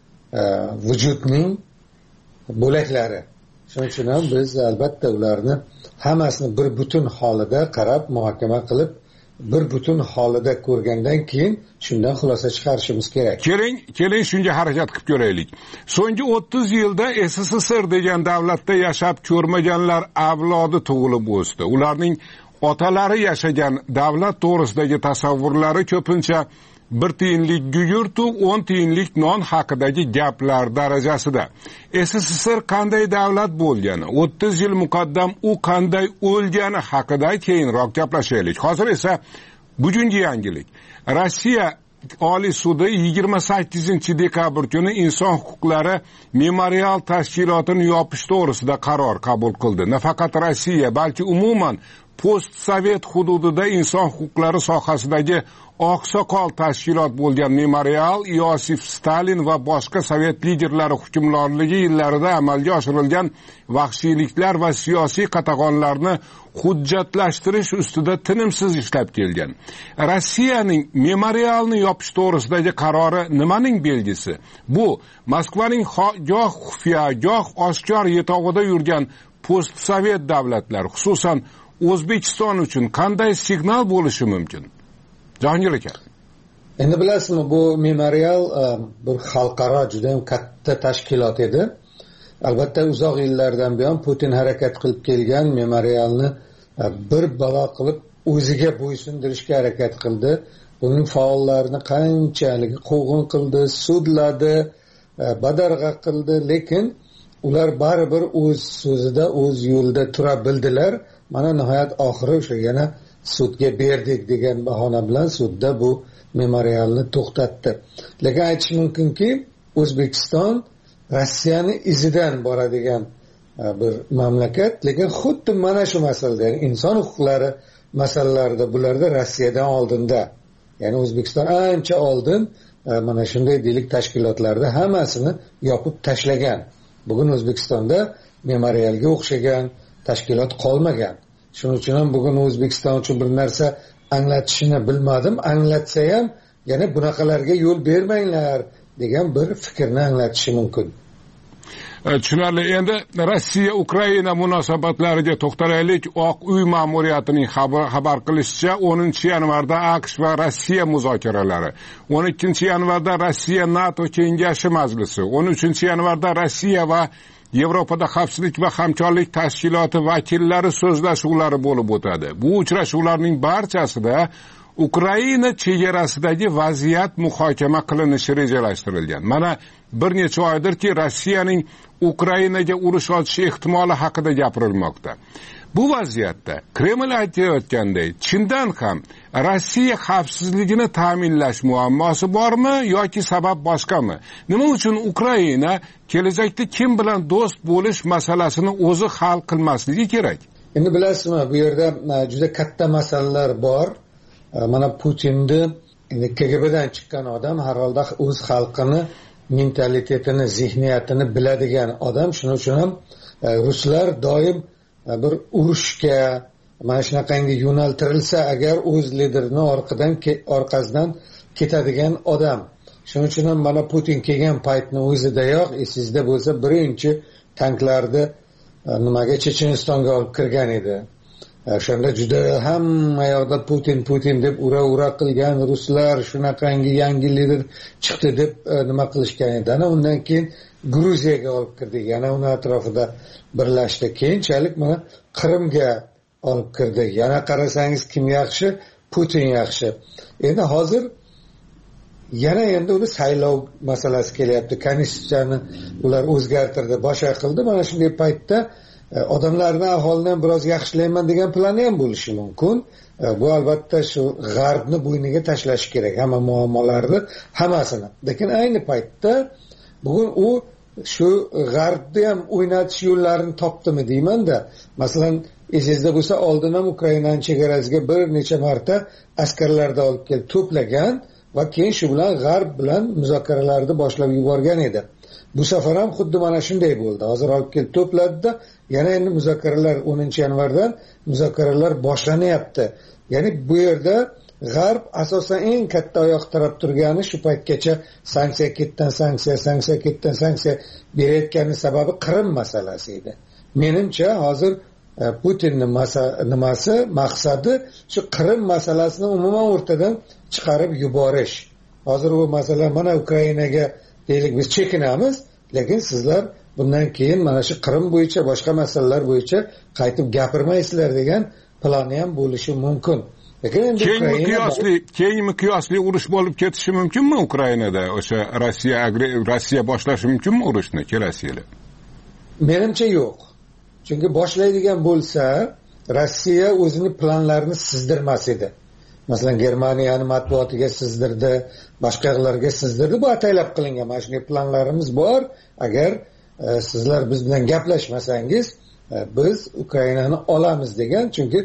vujudning bo'laklari. Shuning uchun ham biz albatta ularni hammasini bir butun holida qarab, muhokama qilib, bir butun holida ko'rgandan keyin shundan xulosa chiqarishimiz kerak. Keling, keling shunga harakat qilib ko'raylik. So'nggi o'ttiz yilda S S S R degan davlatda yashab ko'rmaganlar avlodi tug'ilib o'sdi. Ularning otalari yashagan davlat to'g'risidagi tasavvurlari ko'pincha bir tiyinlik gugurtu o'n tiyinlik non haqidagi gaplar darajasida. S S S R qanday davlat bo'lgani, o'ttiz yil muqaddam u qanday o'lgani haqida keyinroq gaplashaylik. Hozir esa bugungi yangilik. Rossiya Oliy sudi yigirma sakkizinchi dekabr kuni inson huquqlari memorial tashkilotini yopish to'g'risida qaror qabul qildi. Nafaqat Rossiya, balki umuman post sovet hududida inson huquqlari sohasidagi oqsoqol tashkilot bo'lgan Memorial Iosif Stalin va boshqa sovet liderlari hukmronligi yillarida amalga oshirilgan vahshiyliklar va siyosiy qatag'onlarni hujjatlashtirish ustida tinimsiz ishlab kelgan. Rossiyaning Memorialni yopish to'g'risidagi qarori nimaning belgisi? Bu Moskvaning goh xufiya, goh oshkor yetog'ida yurgan post-sovet davlatlar, xususan O'zbekiston uchun qanday signal bo'lishi mumkin? Jahongir aka. Endi bilasizmi, bu Memorial bir xalqaro juda ham katta tashkilot edi. Albatta uzoq yillardan buyon Putin harakat qilib kelgan Memorialni bir balo qilib o'ziga bo'ysundirishga harakat qildi. Uning faollarini qanchalik quvg'in qildi, sudladi, badarg'a qildi, lekin ular baribir o'z so'zida, o'z yo'lida tura bildilar. Mana nihoyat oxiri o'sha yana sudga berdik degan bahona bilan sudda bu Memorialni to'xtatdi. Lekin aytish mumkinki, O'zbekiston Rossiyani izidan boradigan bir mamlakat, lekin xuddi mana shu masalada, ya'ni inson huquqlari masalalarida bularda Rossiyadan oldinda. Ya'ni O'zbekiston ancha oldin mana shunday deylik tashkilotlarda hammasini yopib tashlagan. Bugun O'zbekistonda Memorialga o'xshagan tashkilot qolmagan. Shuning uchun ham bugun O'zbekiston uchun bir narsa anglatishini bilmadim. Anglatsa ham yana bunaqalarga yo'l bermanglar degan bir fikrni anglatishi mumkin. Tushunarli. Endi Rossiya Ukraina munosabatlariga to'xtalaylik. Oq uy ma'muriyatining xabar qilishicha, o'ninchi yanvarda AQSh va Rossiya muzokaralari, o'n ikkinchi yanvarda Rossiya NATO kengashi majlisi, o'n uchinchi yanvarda Rossiya va Yevropada xavfsizlik va hamkorlik tashkiloti vakillari so'zlashuvlari bo'lib o'tadi. Bu uchrashuvlarning barchasida Ukraina chegarasidagi vaziyat muhokama qilinishi rejalashtirilgan. Mana bir necha oydirki Rossiyaning Ukrainaga urush ochish ehtimoli haqida gapirilmoqda. Bu vaziyatda Kreml aytayotganday, chindan ham Rossiya xavfsizligini ta'minlash muammosi bormi yoki sabab boshqami? Nima uchun Ukraina kelajakda kim bilan do'st bo'lish masalasini o'zi hal qilmasligi kerak? Endi bilasizmi, bu yerda juda katta masalalar bor. Mana Putinni K G B'dan chiqqan odam har holda o'z xalqini mentalitetini, zihniyatini biladigan odam. Shuning uchun ham ruslar doim bir urushga mana shunaqangi yo'naltirilsa agar o'z liderini orqadan orqasidan ketadigan odam. Shuning uchun ham mana Putin kelgan paytni o'zidayoq esingizda bo'lsa birinchi tanklarni nimaga Chechenistonga olib kirgan edi. O'shanda juda hamma yoqda Putin Putin deb ura-ura qilgan ruslar shunaqangi yangi lider chiqdi deb nima qilishgan edi. Ana undan keyin Gruziyaga olib kirdik. Yana uning atrofida birlashdi. Keyinchalik mana Qrimga olib kirdik. Yana qarasangiz kim yaxshi? Putin yaxshi. Endi hozir yana endi uni saylov masalasi kelyapti. Konstitutsiyani ular o'zgartirdi, boshqa qildi. Mana shunday paytda odamlarni aholini ham biroz yaxshilayman degan plani ham bo'lishi mumkin. Bu albatta shu g'arbni bo'yniga tashlash kerak, hamma muammolarni, hammasini. Lekin ayni paytda bugun u shu g'arbni ham o'ynatish yo'llarini topdimi deyman-da. Masalan, esingizda bo'lsa, oldin ham Ukrainaning chegarasiga bir necha marta askarlarni olib kelib to'plagan va keyin shu bilan g'arb bilan muzokaralarni boshlab yuborgan edi. Bu safar ham xuddi mana shunday bo'ldi. Hozir olib kelib to'pladi-da, yana endi muzokaralar o'ninchi yanvardan muzokaralar boshlanyapti. Ya'ni bu yerda g'arb asosan eng katta oyoq tirab turgani shu paytgacha sanksiya ketdan sanksiya, sanksiya ketdan sanksiya berayotgani sababi Qrim masalasi edi. Menimcha hozir Putinning nimasi, maqsadi shu Qrim masalasini umuman o'rtadan chiqarib yuborish. Hozir bu masala mana Ukrainaga deylik biz chekinamiz, lekin sizlar bundan keyin mana shu Qrim bo'yicha boshqa masalalar bo'yicha qaytib gapirmaysizlar degan plani ham bo'lishi mumkin. Lekin endi keyingi qiyosli, keyingi qiyosli urush bo'lib ketishi mumkinmi Ukrainada? O'sha Rossiya Rossiya boshlashi mumkinmi urushni kelasi yili? Menimcha yo'q. Chunki boshlaydigan bo'lsa, Rossiya o'zining planlarini sizdirmas edi. Masalan, Germaniyani matbuotiga sizdirdi, boshqalarga sizdirdi. Bu ataylab qilingan. Mana shunday planlarimiz bor. Agar e, sizlar biz bilan gaplashmasangiz, e, biz Ukrainani olamiz degan. Chunki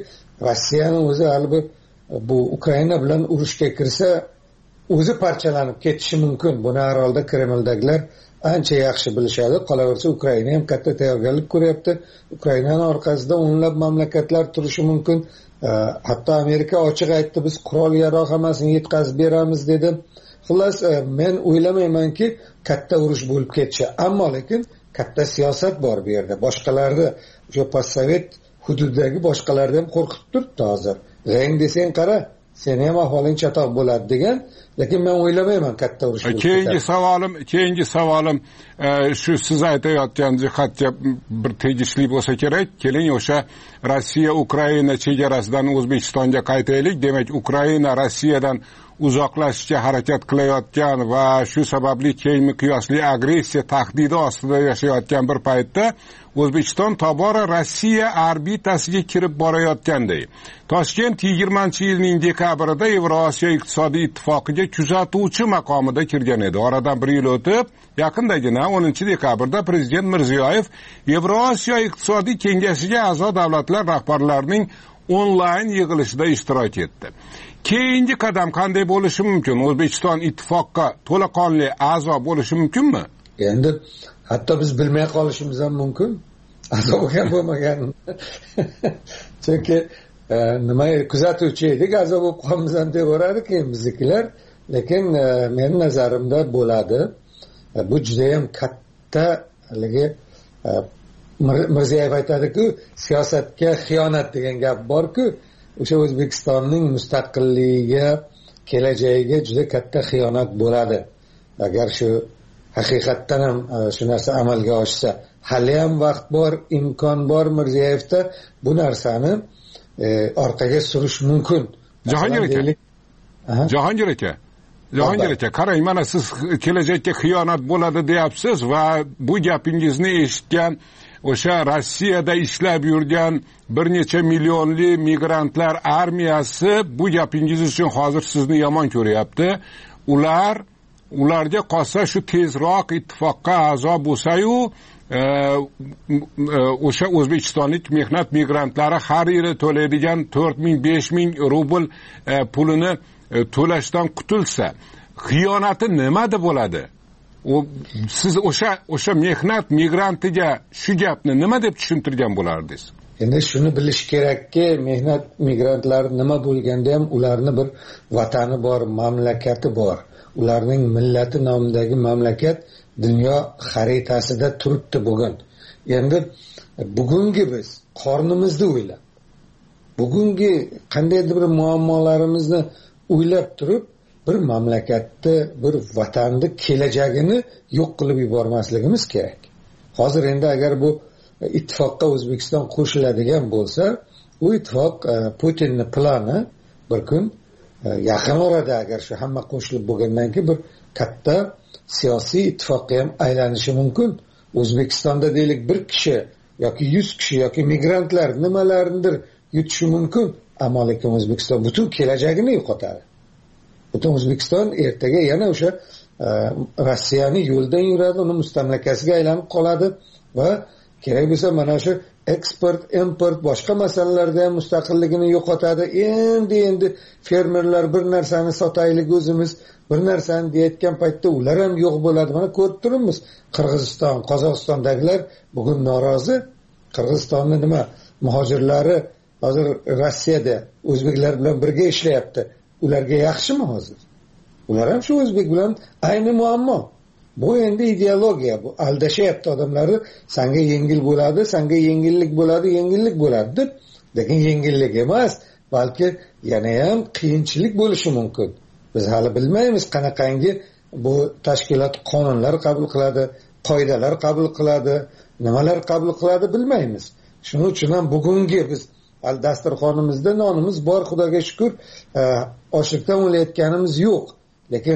Rossiyani o'zi hali bu Ukraina bilan urushga kirsa o'zi parchalanib ketishi mumkin. Buni har holda Kremldagilar ancha yaxshi bilishadi. Qolaversa Ukraina ham katta tayyorgarlik ko'ryapti. Ukrainaning orqasida o'nlab mamlakatlar turishi mumkin. Hatto Amerika ochiq aytdi, biz qurol yarog' hammasini yetkazib beramiz dedi. Xullas, men o'ylamaymanki katta urush bo'lib ketishi, ammo lekin katta siyosat bor bu yerda. Boshqalarni, o'sha postsovet hududidagi boshqalarni ham qo'rqitib turibdi hozir. G'ang desang qara, seni ham ahvoling chatoq bo'ladi degan, lekin men o'ylamayman katta urush bo'lib ketadi. Keyingi savolim, keyingi savolim shu siz aytayotgan jihatga bir tegishli bo'lsa kerak. Keling o'sha Rossiya Ukraina chegarasidan O'zbekistonga qaytaylik. Demak, Ukraina Rossiyadan uzoqlashishga harakat qilayotgan va shu sababli keng miqyosli agressiya tahdidi ostida yashayotgan bir paytda O'zbekiston tobora Rossiya orbitasiga kirib borayotganday. Toshkent yigirmanchi yilning dekabrida Yevrosiyo iqtisodiy ittifoqiga kuzatuvchi maqomida kirgan edi. Oradan bir yil o'tib, yaqindagina o'ninchi dekabrda Prezident Mirziyoyev Yevrosiyo iqtisodiy kengashiga a'zo davlatlar rahbarlarining onlayn yig'ilishida ishtirok etdi. Keyingi qadam qanday bo'lishi mumkin? O'zbekiston ittifoqqa to'laqonli a'zo bo'lishi mumkinmi? Endi hatto biz bilmay qolishimiz ham mumkin. A'zo bo'lgan bo'lmagan. Chunki nima kuzatuvchi edik, a'zo bo'lib qolamiz ham deyaveradi keyin biznikilar. Lekin mening nazarimda bo'ladi. Bu juda ham katta haligi Mirziyoyev aytadi-ku, siyosatga xiyonat degan gap bor-ku, o'sha O'zbekistonning mustaqilligiga, kelajagiga juda katta xiyonat bo'ladi. Agar shu haqiqatdan ham shu narsa amalga oshsa, hali ham vaqt bor, imkon bor Mirziyoyevda bu narsani e, orqaga surish mumkin. Jahongir aka. Jahongir aka. Jahongir aka, qarang, mana siz kelajakka xiyonat bo'ladi deyapsiz va bu gapingizni eshitgan o'sha Rossiyada ishlab yurgan bir necha millionli migrantlar armiyasi bu gapingiz uchun hozir sizni yomon ko'ryapti. Ular ularga qolsa shu tezroq ittifoqqa a'zo bo'lsa-yu, o'sha o'zbekistonlik mehnat migrantlari har yili to'laydigan to'rt ming besh ming rubl pulini to'lashdan qutulsa, xiyonati nimada bo'ladi? O siz o'sha o'sha mehnat migrantiga shu gapni nima deb tushuntirgan bo'lardingiz? Endi shuni bilish kerakki, mehnat migrantlari nima bo'lganda ham ularning bir vatani bor, mamlakati bor. Ularning millati nomidagi mamlakat dunyo xaritasida turibdi bugun. Endi bugungi biz qornimizni o'ylab, bugungi qandaydir bir muammolarimizni o'ylab turib, bir mamlakatni, bir vatanni kelajagini yo'q qilib yubormasligimiz kerak. Hozir endi agar bu ittifoqqa O'zbekiston qo'shiladigan bo'lsa, u ittifoq Putinning plani bir kun yaqin orada agar shu hamma qo'shilib bo'lgandan keyin bir katta siyosiy ittifoqqa ham aylanishi mumkin. O'zbekistonda deylik bir kishi yoki yuz kishi yoki migrantlar nimalarnidir yutishi mumkin, ammo lekin O'zbekiston butun kelajagini yo'qotadi. Butun O'zbekiston ertaga yana o'sha Rossiyani yo'ldan yuradi, uni mustamlakasiga aylanib qoladi va kerak bo'lsa mana shu eksport, import boshqa masalalarda ham mustaqilligini yo'qotadi. Endi endi fermerlar bir narsani sotaylik o'zimiz, bir narsani deyotgan paytda ular ham yo'q bo'ladi. Mana ko'rib turibmiz, Qirg'iziston, Qozog'istondagilar bugun norozi. Qirg'izistonning nima muhojirlari hozir Rossiyada o'zbeklar bilan birga ishlayapti. Ularga yaxshimi hozir? Ular ham shu o'zbek bilan ayni muammo. Bu endi ideologiya, bu aldashyapti odamlarni, senga yengil bo'ladi, senga yengillik bo'ladi, yengillik bo'ladi deb. Lekin yengillik emas, balki yana ham qiyinchilik bo'lishi mumkin. Biz hali bilmaymiz qanaqangi bu tashkilot qonunlar qabul qiladi, qoidalar qabul qiladi, nimalar qabul qiladi bilmaymiz. Shuning uchun ham bugungi biz al dasturxonimizda nonimiz bor, Xudoga shukr, ochlikdan o'layotganimiz yo'q. Lekin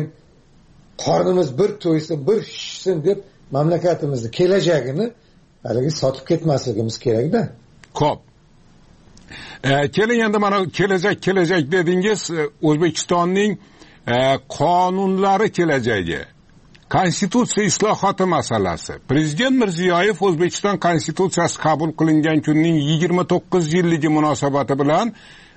qornimiz bir to'ysin, bir shishsin deb mamlakatimizni kelajagini haligi sotib ketmasligimiz kerak-da. Xo'p. E, keling endi mana kelajak kelajak dedingiz, O'zbekistonning e, qonunlari kelajagi, konstitutsiya islohoti masalasi. Prezident Mirziyoyev O'zbekiston konstitutsiyasi qabul qilingan kunning yigirma to'qqiz yilligi munosabati bilan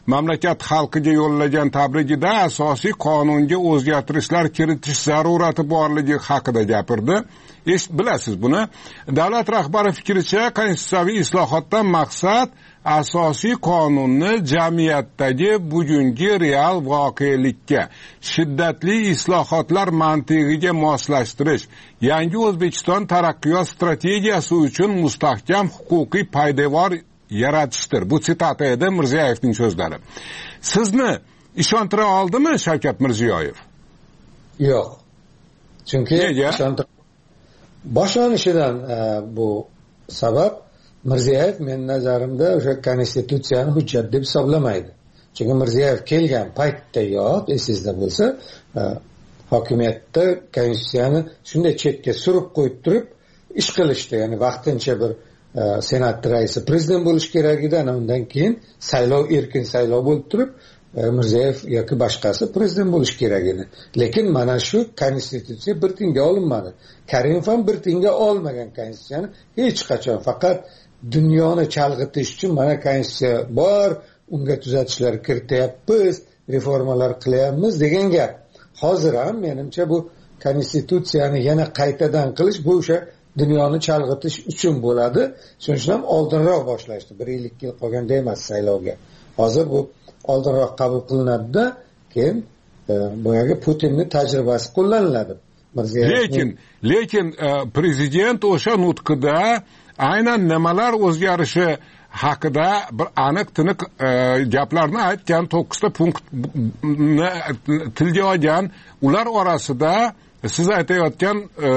mamlakat xalqiga yo'llagan tabrigida asosiy qonunga o'zgartirishlar kiritish zarurati borligi haqida gapirdi. Esh bilasiz buni. Davlat rahbari fikricha, konstitutsiyaviy islohotdan maqsad asosiy qonunni jamiyatdagi bugungi real voqelikka, shiddatli islohotlar mantig'iga moslashtirish, yangi O'zbekiston taraqqiyot strategiyasi uchun mustahkam huquqiy poydevor yaratishdir. Bu sitata edi Mirziyoyevning so'zlari. Sizni ishontira oldimi Shavkat Mirziyoyev? Yo'q. Chunki ishontira boshlanishidan bu sabab Mirziyoyev men nazarimda o'sha konstitutsiyani hujjat deb hisoblamaydi. Chunki Mirziyoyev kelgan paytda yo'q, esingizda bo'lsa, hokimiyatda konstitutsiyani shunday chetga surib qo'yib turib ish qilishdi. Ya'ni vaqtincha bir senat raisi prezident bo'lish kerak edi, ana undan keyin saylov, erkin saylov bo'lib turib Mirziyoyev yoki boshqasi prezident bo'lish kerak edi. Lekin mana shu konstitutsiya bir tiyinga olinmadi. Karimov ham bir tiyinga olmagan konstitutsiyani hech qachon, faqat dunyoni chalg'itish uchun mana konstitutsiya bor, unga tuzatishlar kirityapmiz, reformalar qilyapmiz degan gap. Hozir ham menimcha bu konstitutsiyani yana qaytadan qilish bu o'sha dunyoni chalg'itish uchun bo'ladi. Shuning uchun ham oldinroq boshlashdi. bir yil ikki yil qolganda emas saylovga. Hozir bu oldinroq qabul qilinadi-da, keyin boyagi Putinning tajribasi qo'llaniladi. Lekin, lekin prezident o'sha nutqida aynan nimalar o'zgarishi haqida bir aniq tiniq gaplarni aytgan, to'qqizta punktni tilga olgan. Ular orasida siz aytayotgan,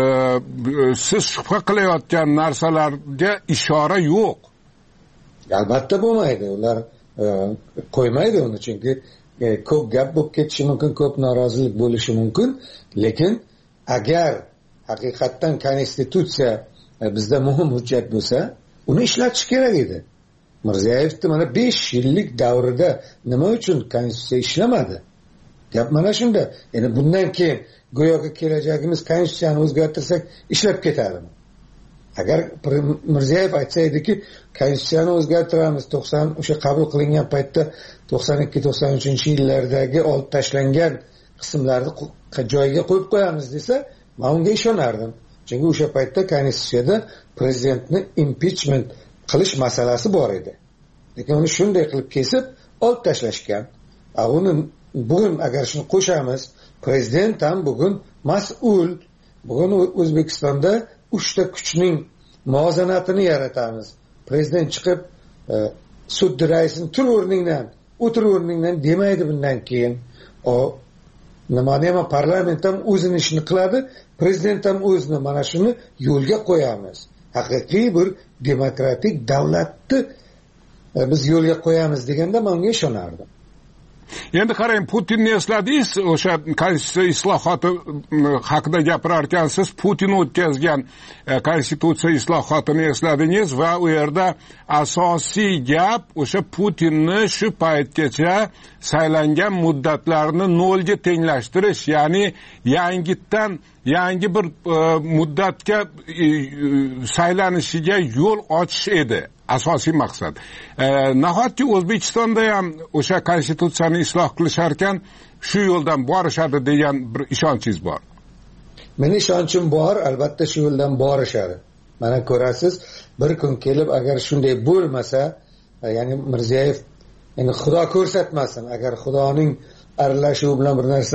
siz shubha qilayotgan narsalarga ishora yo'q. Albatta bo'lmaydi. Ular qo'ymaydi uni, chunki ko'p gap bo'lib ketishi mumkin, ko'p norozilik bo'lishi mumkin. Lekin agar haqiqatdan konstitutsiya bizda muhim hujjat bo'lsa, uni ishlatish kerak edi. Mirziyoyevning mana besh yillik davrida nima uchun konstitutsiya ishlamadi? Gap mana shunda. Ya'ni bundan keyin go'yoki kelajagimiz konstitutsiyani o'zgartirsak ishlab ketadimi? Agar Mirziyoyev aytsa ediki, konstitutsiyani o'zgartiramiz, to'qson o'sha qabul qilingan paytda to'qson ikki to'qson uchinchi yillardagi olib tashlangan qismlarni joyiga qo'yib qo'yamiz desa, men unga ishonardim. Chunki o'sha paytda konstitutsiyada prezidentni impichment qilish masalasi bor edi. Lekin uni shunday qilib kesib olib tashlashgan. A uni bugun agar shuni qo'shamiz, prezident ham bugun mas'ul. Bugun O'zbekistonda uchta kuchning muvozanatini yaratamiz. Prezident chiqib sud raisini tur o'rningdan, o'tir o'rningdan demaydi bundan keyin. O nimani ham parlament ham o'zini ishini qiladi, prezident ham o'zini, mana shuni yo'lga qo'yamiz. Haqiqiy bir demokratik davlatni biz yo'lga qo'yamiz deganda men unga ishonardim. Endi qarang, Putinni esladingiz, o'sha konstitutsiya islohoti haqida gapirar ekansiz, Putin o'tkazgan konstitutsiya islohotini esladingiz va u yerda asosiy gap o'sha Putinni shu paytgacha saylangan muddatlarini nolga tenglashtirish, ya'ni yangitdan yangi bir muddatga saylanishiga yo'l ochish edi. Asosiy maqsad. Nahotki O'zbekistonda ham o'sha konstitutsiyani isloh qilishar ekan, shu yo'ldan borishadi degan bir ishonchingiz bor. Meni ishonchim bor, albatta shu yo'ldan borishadi. Mana ko'rasiz, bir kun kelib agar shunday bo'lmasa, ya'ni Mirziyoyev, ya'ni Xudo ko'rsatmasin, agar Xudoning aralashuvi bilan bir narsa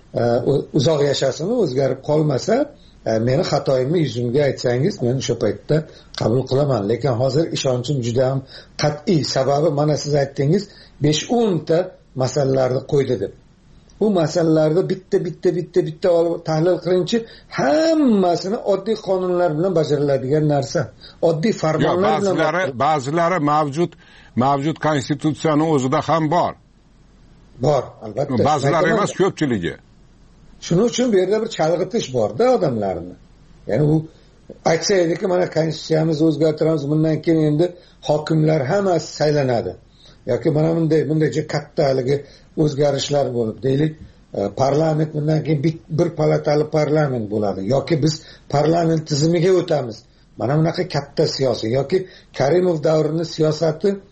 uzoq yashasin, o'zgarib qolmasa, meni xatoyimni yuzimga aytsangiz, men o'sha paytda qabul qilaman. Lekin hozir ishonchim juda ham qat'iy. Sababi mana siz aytdingiz, besh o'n ta masalalarni qo'ydi deb. Bu masalalarni bitta bitta bitta bitta olib tahlil qilinchi, hammasini oddiy qonunlar bilan bajariladigan narsa. Oddiy farmonlar bilan. Ba'zilari ba'zilari mavjud mavjud konstitutsiyaning o'zida ham bor. Bor, albatta. Ba'zilari emas, ko'pchiligi. Shuning uchun bu yerda bir chalg'itish bor-da odamlarni. Ya'ni u aytsa ediki, mana konstitutsiyamizni o'zgartiramiz, bundan keyin endi hokimlar hammasi saylanadi. Yoki mana bunday bunday katta haligi o'zgarishlar bo'lib, deylik, parlament bundan keyin bir palatali parlament bo'ladi. Yoki biz parlament tizimiga o'tamiz. Mana bunaqa katta siyosiy yoki Karimov davrining siyosati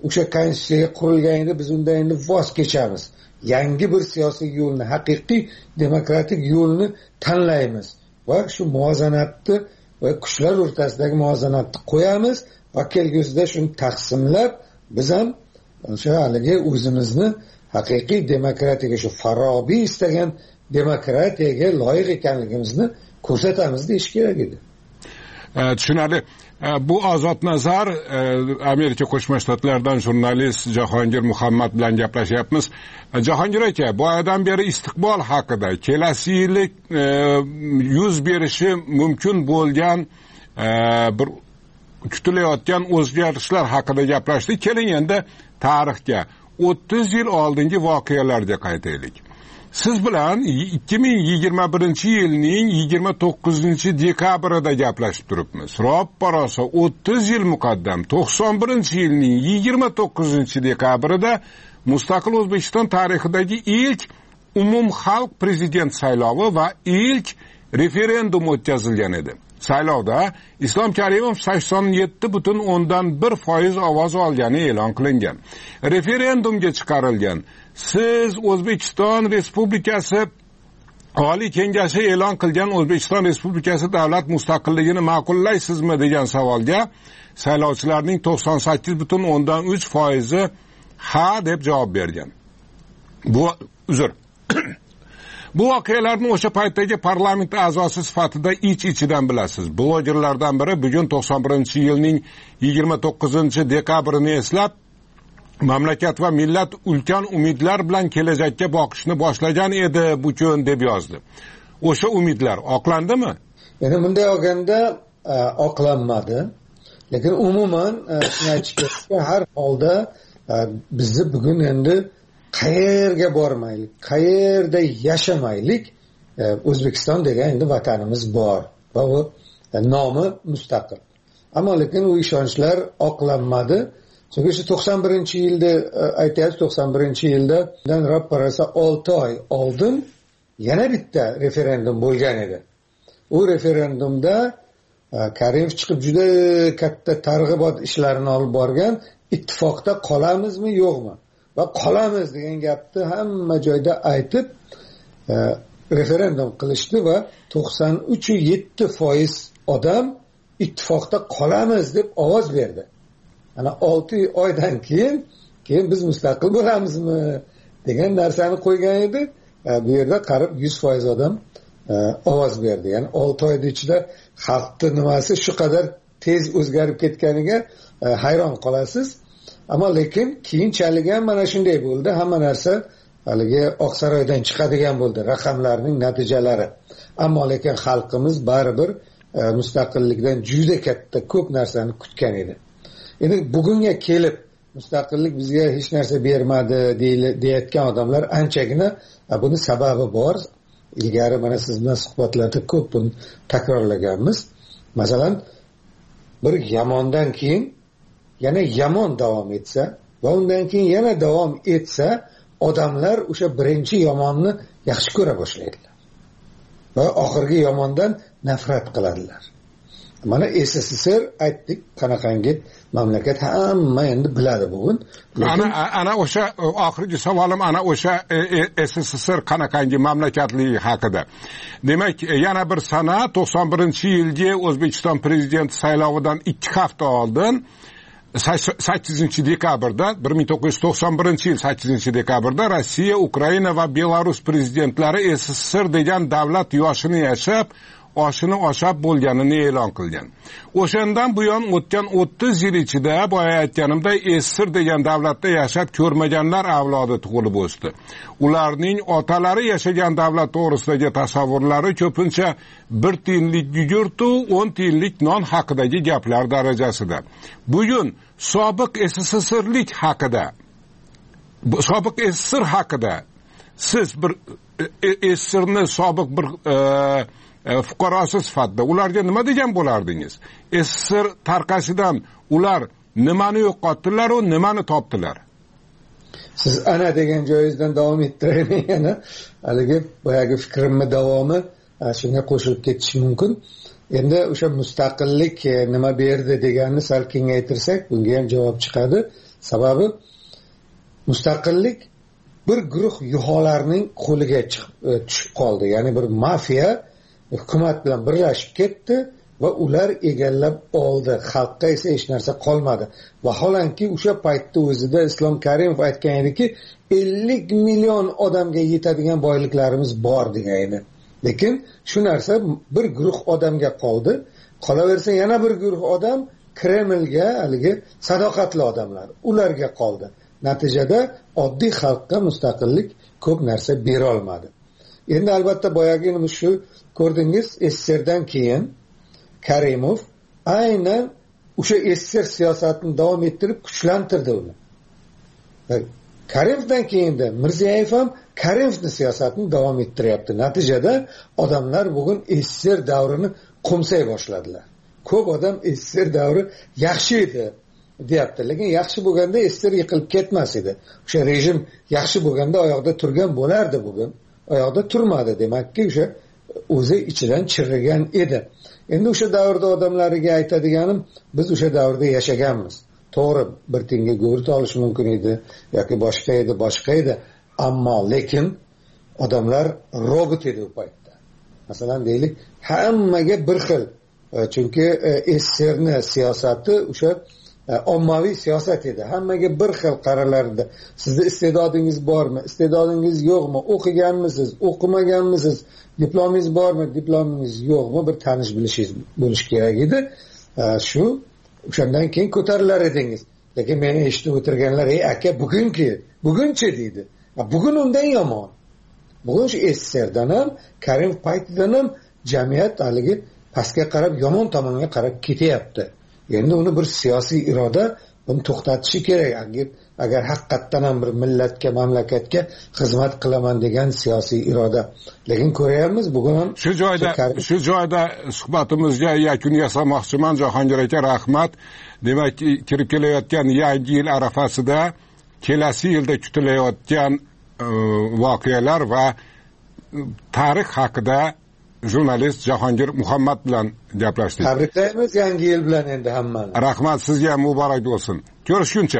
o'sha konstitutsiyaga qurilgan edi, biz undan endi voz kechamiz. Yangi bir siyosiy yo'lni, haqiqiy demokratik yo'lni tanlaymiz va shu muvozanatni va kuchlar o'rtasidagi muvozanatni qo'yamiz va kelgusida shuni taqsimlab biz ham o'sha haligi o'zimizni haqiqiy demokratiyaga, shu Farabiy istagan demokratiyaga loyiq ekanligimizni ko'rsatamiz deyish kerak edi. Tushunarli. Bu Ozod Nazar, Amerika Qo'shma Shtatlaridan jurnalist Jahongir Muhammad bilan gaplashyapmiz. Jahongir aka, boyadan beri istiqbol haqida, kelasi yillik yuz berishi mumkin bo'lgan bir kutilayotgan o'zgarishlar haqida gaplashdik. Keling endi tarixga, o'ttiz yil oldingi voqealarga qaytaylik. Siz bilan ikki ming yigirma birinchi yilning yigirma to'qqizinchi dekabrida gaplashib turibmiz. Roppa rosa o'ttiz yil muqaddam to'qson birinchi yilning yigirma to'qqizinchi dekabrida mustaqil O'zbekiston tarixidagi ilk umumxalq prezident saylovi va ilk referendum o'tkazilgan edi. Saylovda Islom Karimov sakson yetti butun o'ndan bir foiz ovoz olgani e'lon qilingan. Referendumga chiqarilgan. Siz O'zbekiston Respublikasi Oliy Kengashi e'lon qilgan O'zbekiston Respublikasi davlat mustaqilligini ma'qullaysizmi degan savolga saylovchilarning to'qson sakkiz butun o'ndan uch foizi ha deb javob bergan. Bu uzr. Bu voqealarni o'sha paytdagi parlament a'zosi sifatida ich-ichidan bilasiz. Blogerlardan biri bugun to'qson birinchi yilning yigirma to'qqizinchi dekabrini eslab, mamlakat va millat ulkan umidlar bilan kelajakka boqishni boshlagan edi bu kun deb yozdi. O'sha umidlar oqlandimi? Endi bunday olganda oqlanmadi. Lekin umuman har holda bizni bugun endi qayerga bormaylik, qayerda yashamaylik, O'zbekiston degan endi vatanimiz bor va u nomi mustaqil. Ammo lekin u ishonchlar oqlanmadi. Chunki shu to'qson birinchi yilda aytayapsiz, to'qson birinchi yilda roppa rosa olti oy oldin yana bitta referendum bo'lgan edi. U referendumda Karimov chiqib juda katta targ'ibot ishlarini olib borgan, ittifoqda qolamizmi yo'qmi va qolamiz degan gapni hamma joyda aytib referendum qilishdi va to'qson uch nuqta yetti foiz odam ittifoqda qolamiz deb ovoz berdi. Ana olti oydan keyin keyin biz mustaqil bo'lamizmi degan narsani qo'ygan edi. Bu yerda qarib yuz foiz odam ovoz berdi. Ya'ni olti oyda ichida xalqning nimasi shu qadar tez o'zgarib ketganiga hayron qolasiz. Ammo lekin keyinchalik ham mana shunday bo'ldi. Hamma narsa haligi Oqsaroydan chiqadigan bo'ldi, raqamlarning natijalari. Ammo lekin xalqimiz baribir mustaqillikdan juda katta ko'p narsani kutgan edi. Endi bugunga kelib mustaqillik bizga hech narsa bermadi deyotgan odamlar anchagina buni sababi bor. Ilgari mana siz bilan suhbatlarda ko'p buni takrorlaganmiz. Masalan, bir yomondan keyin yana yomon davom etsa va undan keyin yana davom etsa, odamlar o'sha birinchi yomonni yaxshi ko'ra boshlaydilar va oxirgi yomondan nafrat qiladilar. Mana S S S R aytdik, qanaqangi mamlakat hamma endi biladi bugun. Ana ana o'sha oxirgi savolim ana o'sha S S S R qanaqangi mamlakatligi haqida. Demak, yana bir sana to'qson birinchi yilgi O'zbekiston prezident saylovidan ikki hafta oldin sakkizinchi dekabrda bir ming to'qqiz yuz to'qson birinchi yil sakkizinchi dekabrda Rossiya, Ukraina va Belarus prezidentlari S S S R degan davlat yoshini yashab, oshini oshab bo'lganini e'lon qilgan. O'shandan buyon o'tgan o'ttiz yil ichida boya aytganimday S S S R degan davlatda yashab ko'rmaganlar avlodi tug'ilib o'sdi. Ularning otalari yashagan davlat to'g'risidagi tasavvurlari ko'pincha bir tiyinlik gugurtu, o'n tiyinlik non haqidagi gaplar darajasida. Bugun sobiq S S S Rlik haqida, sobiq S S S R haqida siz bir S S S Rni sobiq bir fuqarosi sifatida ularga nima degan bo'lardingiz? S S S R tarqashidan ular nimani yo'qotdilar va nimani topdilar? Siz ana degan joyingizdan davom ettiraymi yana? Haligi boyagi fikrimni davomi shunga qo'shilib ketishi mumkin. endi o'sha mustaqillik nima berdi deganni sal kengaytirsak bunga ham javob chiqadi. Sababi mustaqillik bir guruh yuholarning qo'liga tushib qoldi. Ya'ni bir mafiya hukumat bilan birlashib ketdi va ular egallab oldi. Xalqqa esa hech narsa qolmadi. Vaholanki o'sha paytda o'zida Islom Karimov aytgan ediki, ellik million odamga yetadigan boyliklarimiz bor degan edi. Lekin shu narsa bir guruh odamga qoldi. Qolaversa yana bir guruh odam Kremlga, haligi sadoqatli odamlar, ularga qoldi. Natijada oddiy xalqqa mustaqillik ko'p narsa bera olmadi. Endi albatta boyagi shu ko'rdingiz, S S R'dan keyin Karimov aynan o'sha S S R siyosatini davom ettirib kuchlantirdi uni. Karimovdan keyinda Mirziyoyev ham Karimovning siyosatini davom ettiryapti. Natijada odamlar bugun S S R davrini qo'msay boshladilar. Ko'p odam S S R davri yaxshi edi deyapti, lekin yaxshi bo'lganda S S R yiqilib ketmas edi. O'sha rejim yaxshi bo'lganda oyoqda turgan bo'lardi, bugun oyoqda turmadi. Demakki, o'sha o'zi ichidan chirigan edi. Endi o'sha davrda odamlariga aytadiganim, biz o'sha davrda yashaganmiz. To'g'ri, bir tinga go'rt olish mumkin edi yoki boshqa edi, boshqa edi, ammo lekin odamlar robot edi u paytda. Masalan deylik, hammaga bir xil, chunki S S R'ning siyosati o'sha ommaviy siyosat edi. Hammaga bir xil qaralardi. Sizda iste'dodingiz bormi, iste'dodingiz yo'qmi, o'qiganmisiz, o'qimaganmisiz, diplomingiz bormi, diplomingiz yo'qmi, bir tanish bilishingiz bo'lish kerak edi. Shu o'shandan keyin ko'tarilar edingiz. Lekin meni eshitib o'tirganlar, "Ey aka, bugunki, bugunchi" deydi. Bugun undan yomon. Bugun shu S S R'dan ham, Karimov paytidan ham jamiyat haligi pastga qarab, yomon tomonga qarab ketyapti. Endi uni bir siyosiy iroda buni to'xtatishi kerak. Agar agar haqiqatdan ham bir millatga, mamlakatga xizmat qilaman degan siyosiy iroda. Lekin ko'ryapmiz bugun ham shu joyda shu joyda suhbatimizga yakun yasamoqchiman. Jahongir aka, rahmat. Demak, kirib kelayotgan yangi yil arafasida kelasi yilda kutilayotgan voqealar va tarix haqida jurnalist Jahongir Muhammad bilan gaplashdik. Tabriklaymiz yangi yil bilan endi hammani. Rahmat, sizga ham muborak bo'lsin. Ko'rishguncha.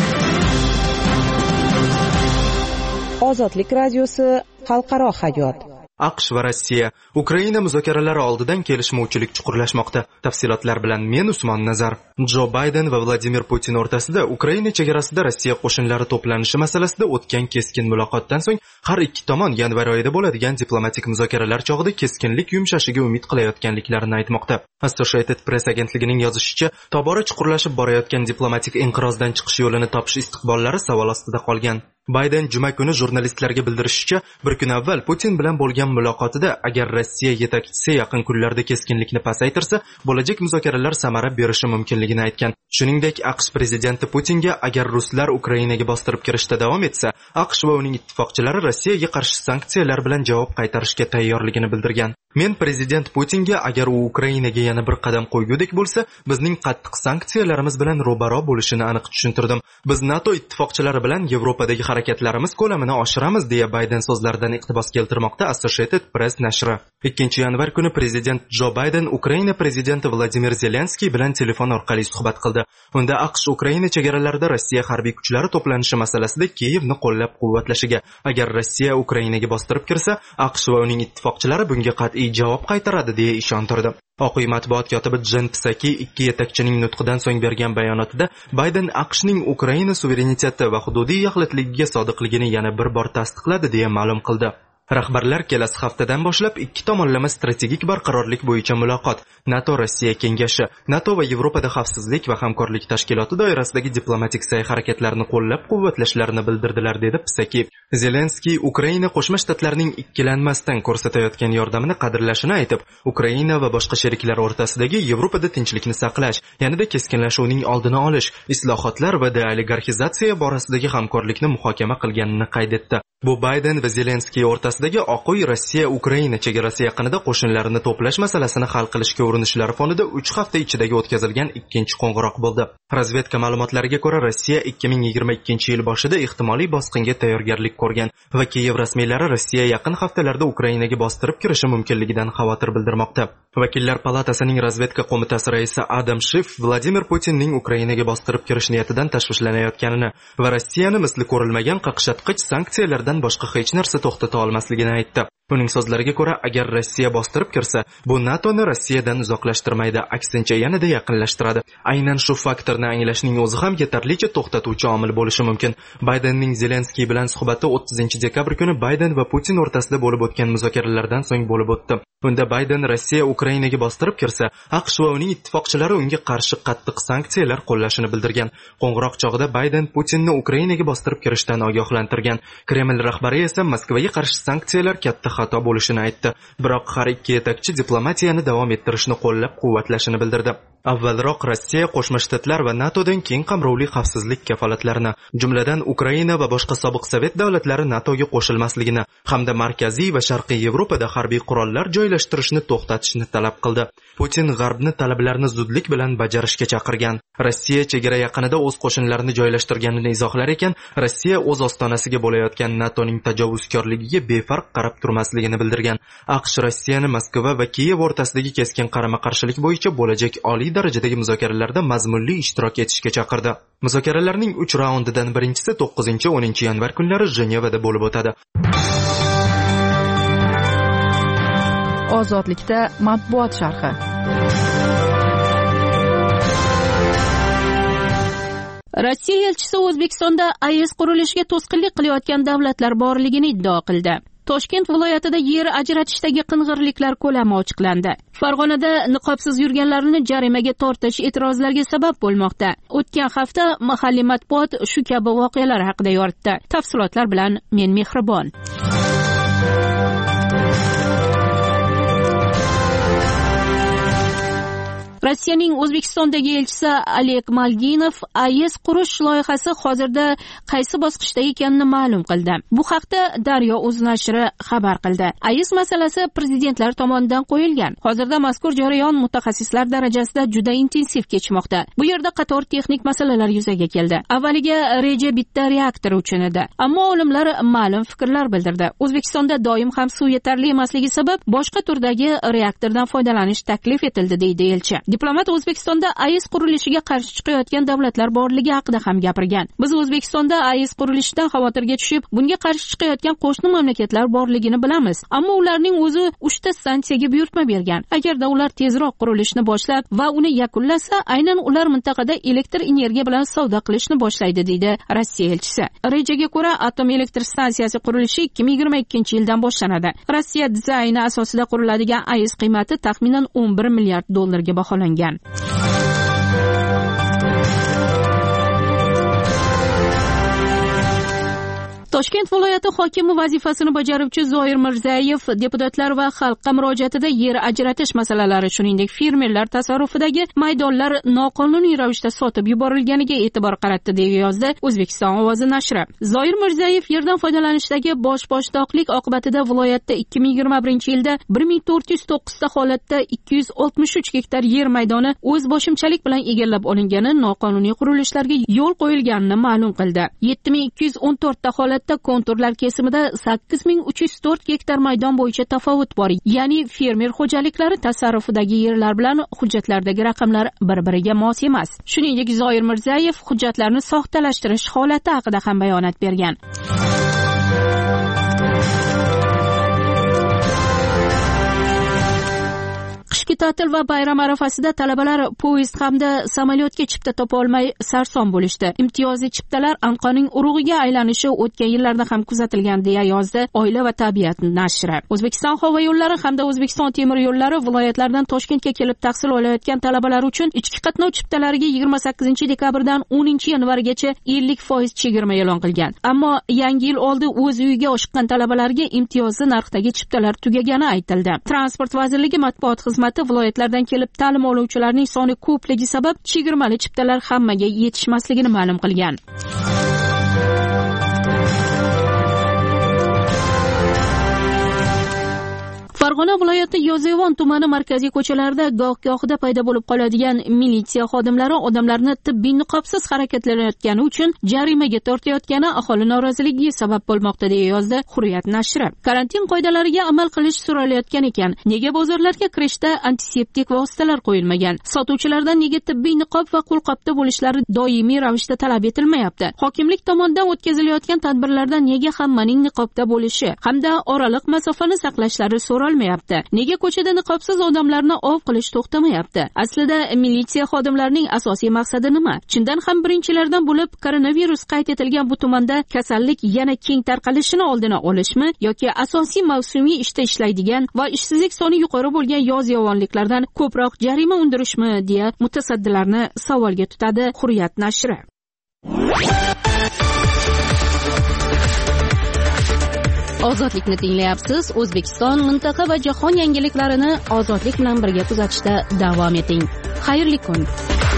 Ozodlik radiosi xalqaro hayot. AQSh va Rossiya Ukraina muzokaralari oldidan kelishmovchilik chuqurlashmoqda. Tafsilotlar bilan men Usmon Nazar. Jo Bayden va Vladimir Putin o'rtasida Ukraina chegarasida Rossiya qo'shinlari to'planishi masalasida o'tgan keskin muloqotdan so'ng har ikki tomon yanvar oyida bo'ladigan diplomatik muzokaralar chog'ida keskinlik yumshashiga umid qilayotganliklarini aytmoqda. Associated Press agentligining yozishicha, tobora chuqurlashib borayotgan diplomatik inqirozdan chiqish yo'lini topish istiqbollari savol ostida qolgan. Bayden juma kuni jurnalistlarga bildirishicha, bir kun avval Putin bilan bo'lgan muloqotida agar Rossiya yetakchisi yaqin kunlarda keskinlikni pasaytirsa, bo'lajak muzokaralar samara berishi mumkinligini aytgan. Shuningdek, AQSh prezidenti Putinga agar ruslar Ukrainaga bostirib kirishda davom etsa, AQSh va uning ittifoqchilari Rossiyaga qarshi sanksiyalar bilan javob qaytarishga tayyorligini bildirgan. Men prezident Putinga agar u Ukrainaga yana bir qadam qo'ygudek bo'lsa, bizning qattiq sanksiyalarimiz bilan ro'baro bo'lishini aniq tushuntirdim. Biz NATO ittifoqchilari bilan Yevropadagi harakatlarimiz ko'lamini oshiramiz, deya Bayden so'zlaridan iqtibos keltirmoqda Associated Press nashri. ikkinchi yanvar kuni prezident Jo Bayden Ukraina prezidenti Vladimir Zelenskiy bilan telefon orqali suhbat qildi. Unda AQSh Ukraina chegaralarida Rossiya harbiy kuchlari to'planishi masalasida Kiyevni qo'llab-quvvatlashiga, agar Rossiya Ukrainaga bostirib kirsa, AQSh va uning ittifoqchilari bunga qat'iy javob qaytaradi, deya ishontirdi. Oq uy matbuot kotibi Jen Psaki ikki yetakchining nutqidan so'ng bergan bayonotida Bayden AQShning Ukraina suvereniteti va hududiy yaxlitligiga sodiqligini yana bir bor tasdiqladi, deya ma'lum qildi. Rahbarlar kelasi haftadan boshlab ikki tomonlama strategik barqarorlik bo'yicha muloqot, NATO Rossiya kengashi, NATO va Yevropada xavfsizlik va hamkorlik tashkiloti doirasidagi diplomatik sa'y-harakatlarni qo'llab-quvvatlashlarini bildirdilar, dedi Psaki. Zelenskiy Ukraina qo'shma shtatlarining ikkilanmasdan ko'rsatayotgan yordamini qadrlashini aytib, Ukraina va boshqa sheriklar o'rtasidagi Yevropada tinchlikni saqlash, yanada keskinlashuvning oldini olish, islohotlar va deoligarxizatsiya borasidagi hamkorlikni muhokama qilganini qayd etdi. Bu Bayden va Zelenskiy o'rtasidagi Oq uy Rossiya Ukraina chegarasi yaqinida qo'shinlarini to'plash masalasini hal qilishga urinishlari fonida uch hafta ichidagi o'tkazilgan ikkinchi qo'ng'iroq bo'ldi. Razvedka ma'lumotlariga ko'ra, Rossiya ikki ming yigirma ikkinchi yil boshida ehtimoliy bosqinga tayyorgarlik ko'rgan va Kiyev rasmiylari Rossiya yaqin haftalarda Ukrainaga bostirib kirishi mumkinligidan xavotir bildirmoqda. Vakillar palatasining razvedka qo'mitasi raisi Adam Schiff Vladimir Putinning Ukrainaga bostirib kirish niyatidan tashvishlanayotganini va Rossiyani misli ko'rilmagan qaqshatqich sanksiyalardan boshqa hech narsa to'xtata olmasligini aytdi. Uning so'zlariga ko'ra, agar Rossiya bostirib kirsa, bu NATOni Rossiyadan uzoqlashtirmaydi, aksincha yanada yaqinlashtiradi. Aynan shu faktorni anglashning o'zi ham yetarlicha to'xtatuvchi omil bo'lishi mumkin. Baydenning Zelenskiy bilan suhbati o'ttizinchi dekabr kuni Bayden va Putin o'rtasida bo'lib o'tgan muzokaralardan so'ng bo'lib o'tdi. Unda Bayden Rossiya Ukrainaga bostirib kirsa, AQSh va uning ittifoqchilari unga qarshi qattiq sanksiyalar qo'llashini bildirgan. Qo'ng'iroq chog'ida Bayden Putinni Ukrainaga bostirib kirishdan ogohlantirgan. Kreml rahbari esa Moskvaga qarshi sanksiyalar katta xato bo'lishini aytdi. Biroq har ikki yetakchi diplomatiyani davom ettirishni qo'llab-quvvatlashini bildirdi. Avvalroq Rossiya Qo'shma Shtatlar va NATOdan keng qamrovli xavfsizlik kafolatlarini, jumladan Ukraina va boshqa sobiq Sovet davlatlari NATOga qo'shilmasligini hamda Markaziy va Sharqiy Yevropada harbiy qurollar joylashtirishni to'xtatishni talab qildi. Putin G'arbni talablarni zudlik bilan bajarishga chaqirgan. Rossiya chegara yaqinida o'z qo'shinlarini joylashtirganini izohlar ekan, Rossiya o'z ostonasiga bo'layotgan NATOning tajovuzkorligiga befarq qarab turmasligini bildirgan. AQSh Rossiyani Moskva va Kiyev o'rtasidagi keskin qarama-qarshilik bo'yicha bo'lajak oliy darajadagi muzokaralarda mazmunli ishtirok etishga chaqirdi. Muzokaralarning uch raundidan birinchisi to'qqizinchi o'ninchi yanvar kunlari Jenevada bo'lib o'tadi. Ozodlikda matbuot sharhi. Rossiya elchisi O'zbekistonda A E S qurilishiga to'sqinlik qilayotgan davlatlar borligini iddao qildi. Toshkent viloyatida yer ajratishdagi qing'irliklar ko'lami ochiqlandi. Farg'onada niqobsiz yurganlarni jarimaga tortish e'tirozlarga sabab bo'lmoqda. O'tgan hafta mahalliy matbuot shu kabi voqealar haqida yoritdi. Tafsilotlar bilan men Mehribon. Rossiyaning O'zbekistondagi elchisi Oleg Malginov A E S qurish loyihasi hozirda qaysi bosqichda ekanini ma'lum qildi. Bu haqda Daryo o'z nashri xabar qildi. A E S masalasi prezidentlar tomonidan qo'yilgan. Hozirda mazkur jarayon mutaxassislar darajasida juda intensiv kechmoqda. Bu yerda qator texnik masalalar yuzaga keldi. Avvaliga reja bitta reaktor uchun edi, ammo olimlar ma'lum fikrlar bildirdi. O'zbekistonda doim ham suv yetarli emasligi sabab boshqa turdagi reaktordan foydalanish taklif etildi, deydi elchi. Diplomat O'zbekistonda A E S qurilishiga qarshi chiqayotgan davlatlar borligi haqida ham gapirgan. Biz O'zbekistonda A E S qurilishidan xavotirga tushib, bunga qarshi chiqayotgan qo'shni mamlakatlar borligini bilamiz, ammo ularning o'zi uchta stansiyaga buyurtma bergan. Agarda ular tezroq qurilishni boshlab va uni yakunlasa, aynan ular mintaqada elektr energiya bilan savdo qilishni boshlaydi, deydi Rossiya elchisi. Rejaga ko'ra, atom elektr stansiyasi qurilishi ikki ming yigirma ikkinchi yildan boshlanadi. Rossiya dizayni asosida quriladigan A E S qiymati taxminan o'n bir milliard dollarga baholangan. Toshkent viloyati hokimi vazifasini bajaruvchi Zoir Mirzayev deputatlar va xalqqa murojaatida yer ajratish masalalari, shuningdek fermerlar tasarrufidagi maydonlar noqonuniy ravishda sotib yuborilganiga e'tibor qaratdi, deb yozdi O'zbekiston ovozi nashri. Zoir Mirzayev yerdan foydalanishdagi bosh-boshdoqlik oqibatida viloyatda ikki ming yigirma birinchi yilda bir ming to'rt yuz to'qqiz ta holatda ikki yuz oltmish uch gektar yer maydoni o'z boshimchalik bilan egallab olingani, noqonuniy qurilishlarga yo'l qo'yilganini ma'lum qildi. yetti ming ikki yuz o'n to'rt ta holat konturlar kesimida sakkiz ming uch yuz to'rt gektar maydon bo'yicha tafovut bor. Ya'ni fermer xo'jaliklari tasarrufidagi yerlar bilan hujjatlardagi raqamlar bir-biriga mos emas. Shuningdek, Zoir Mirzayev hujjatlarni soxtalashtirish holati haqida ham bayonot bergan. Qishki ta'til va bayram arafasida talabalar poyezd hamda samolyotga chipta topa olmay sarson bo'lishdi. Imtiyozli chiptalar anqoning urug'iga aylanishi o'tgan yillarda ham kuzatilgan, deya yozdi Oila va tabiat nashri. O'zbekiston havo yo'llari hamda O'zbekiston temir yo'llari viloyatlardan Toshkentga kelib tahsil olayotgan talabalar uchun ichki qatnov chiptalariga yigirma sakkizinchi dekabrdan o'ninchi yanvargacha ellik foiz chegirma e'lon qilgan. Ammo yangi yil oldi o'z uyiga oshiqqan talabalarga imtiyozli narxdagi chiptalar tugagani aytildi. Transport vazirligi matbuot xizmati viloyatlardan kelib ta'lim oluvchilarning soni ko'pligi sabab chegirmali chiptalar hammaga yetishmasligini ma'lum qilgan. Farg'ona viloyati Yozyovon tumani markaziy ko'chalarida goh-gohida paydo bo'lib qoladigan militsiya xodimlari odamlarni tibbiy niqobsiz harakatlanayotgani uchun jarimaga tortayotgani aholi noroziligiga sabab bo'lmoqda, deya yozdi Hurriyet nashri. Karantin qoidalariga amal qilish so'ralayotgan ekan. Nega bozorlarga kirishda antiseptik vositalar qo'yilmagan? Sotuvchilardan nega tibbiy niqob va qo'lqopda bo'lishlari doimiy ravishda talab etilmayapti? Hokimlik tomonidan o'tkazilayotgan tadbirlarda nega hammaning niqobda bo'lishi hamda oraliq masofani saqlashlari so'ralmayapti? Nega ko'chada niqobsiz odamlarni ov qilish to'xtamayapti? Aslida militsiya xodimlarining asosiy maqsadi nima? Chindan ham birinchilardan bo'lib koronavirus qayd etilgan bu tumanda kasallik yana keng tarqalishini oldini olishmi yoki asosiy mavsumiy ishda ishlaydigan va ishsizlik soni yuqori bo'lgan yozyovonliklardan ko'proq jarima undirishmi, deya mutasaddilarni savolga tutadi Hurriyet nashri. Ozodlikni tinglayapsiz. O'zbekiston, mintaqa va jahon yangiliklarini ozodlik bilan birga kuzatishda davom eting. Xayrli kun.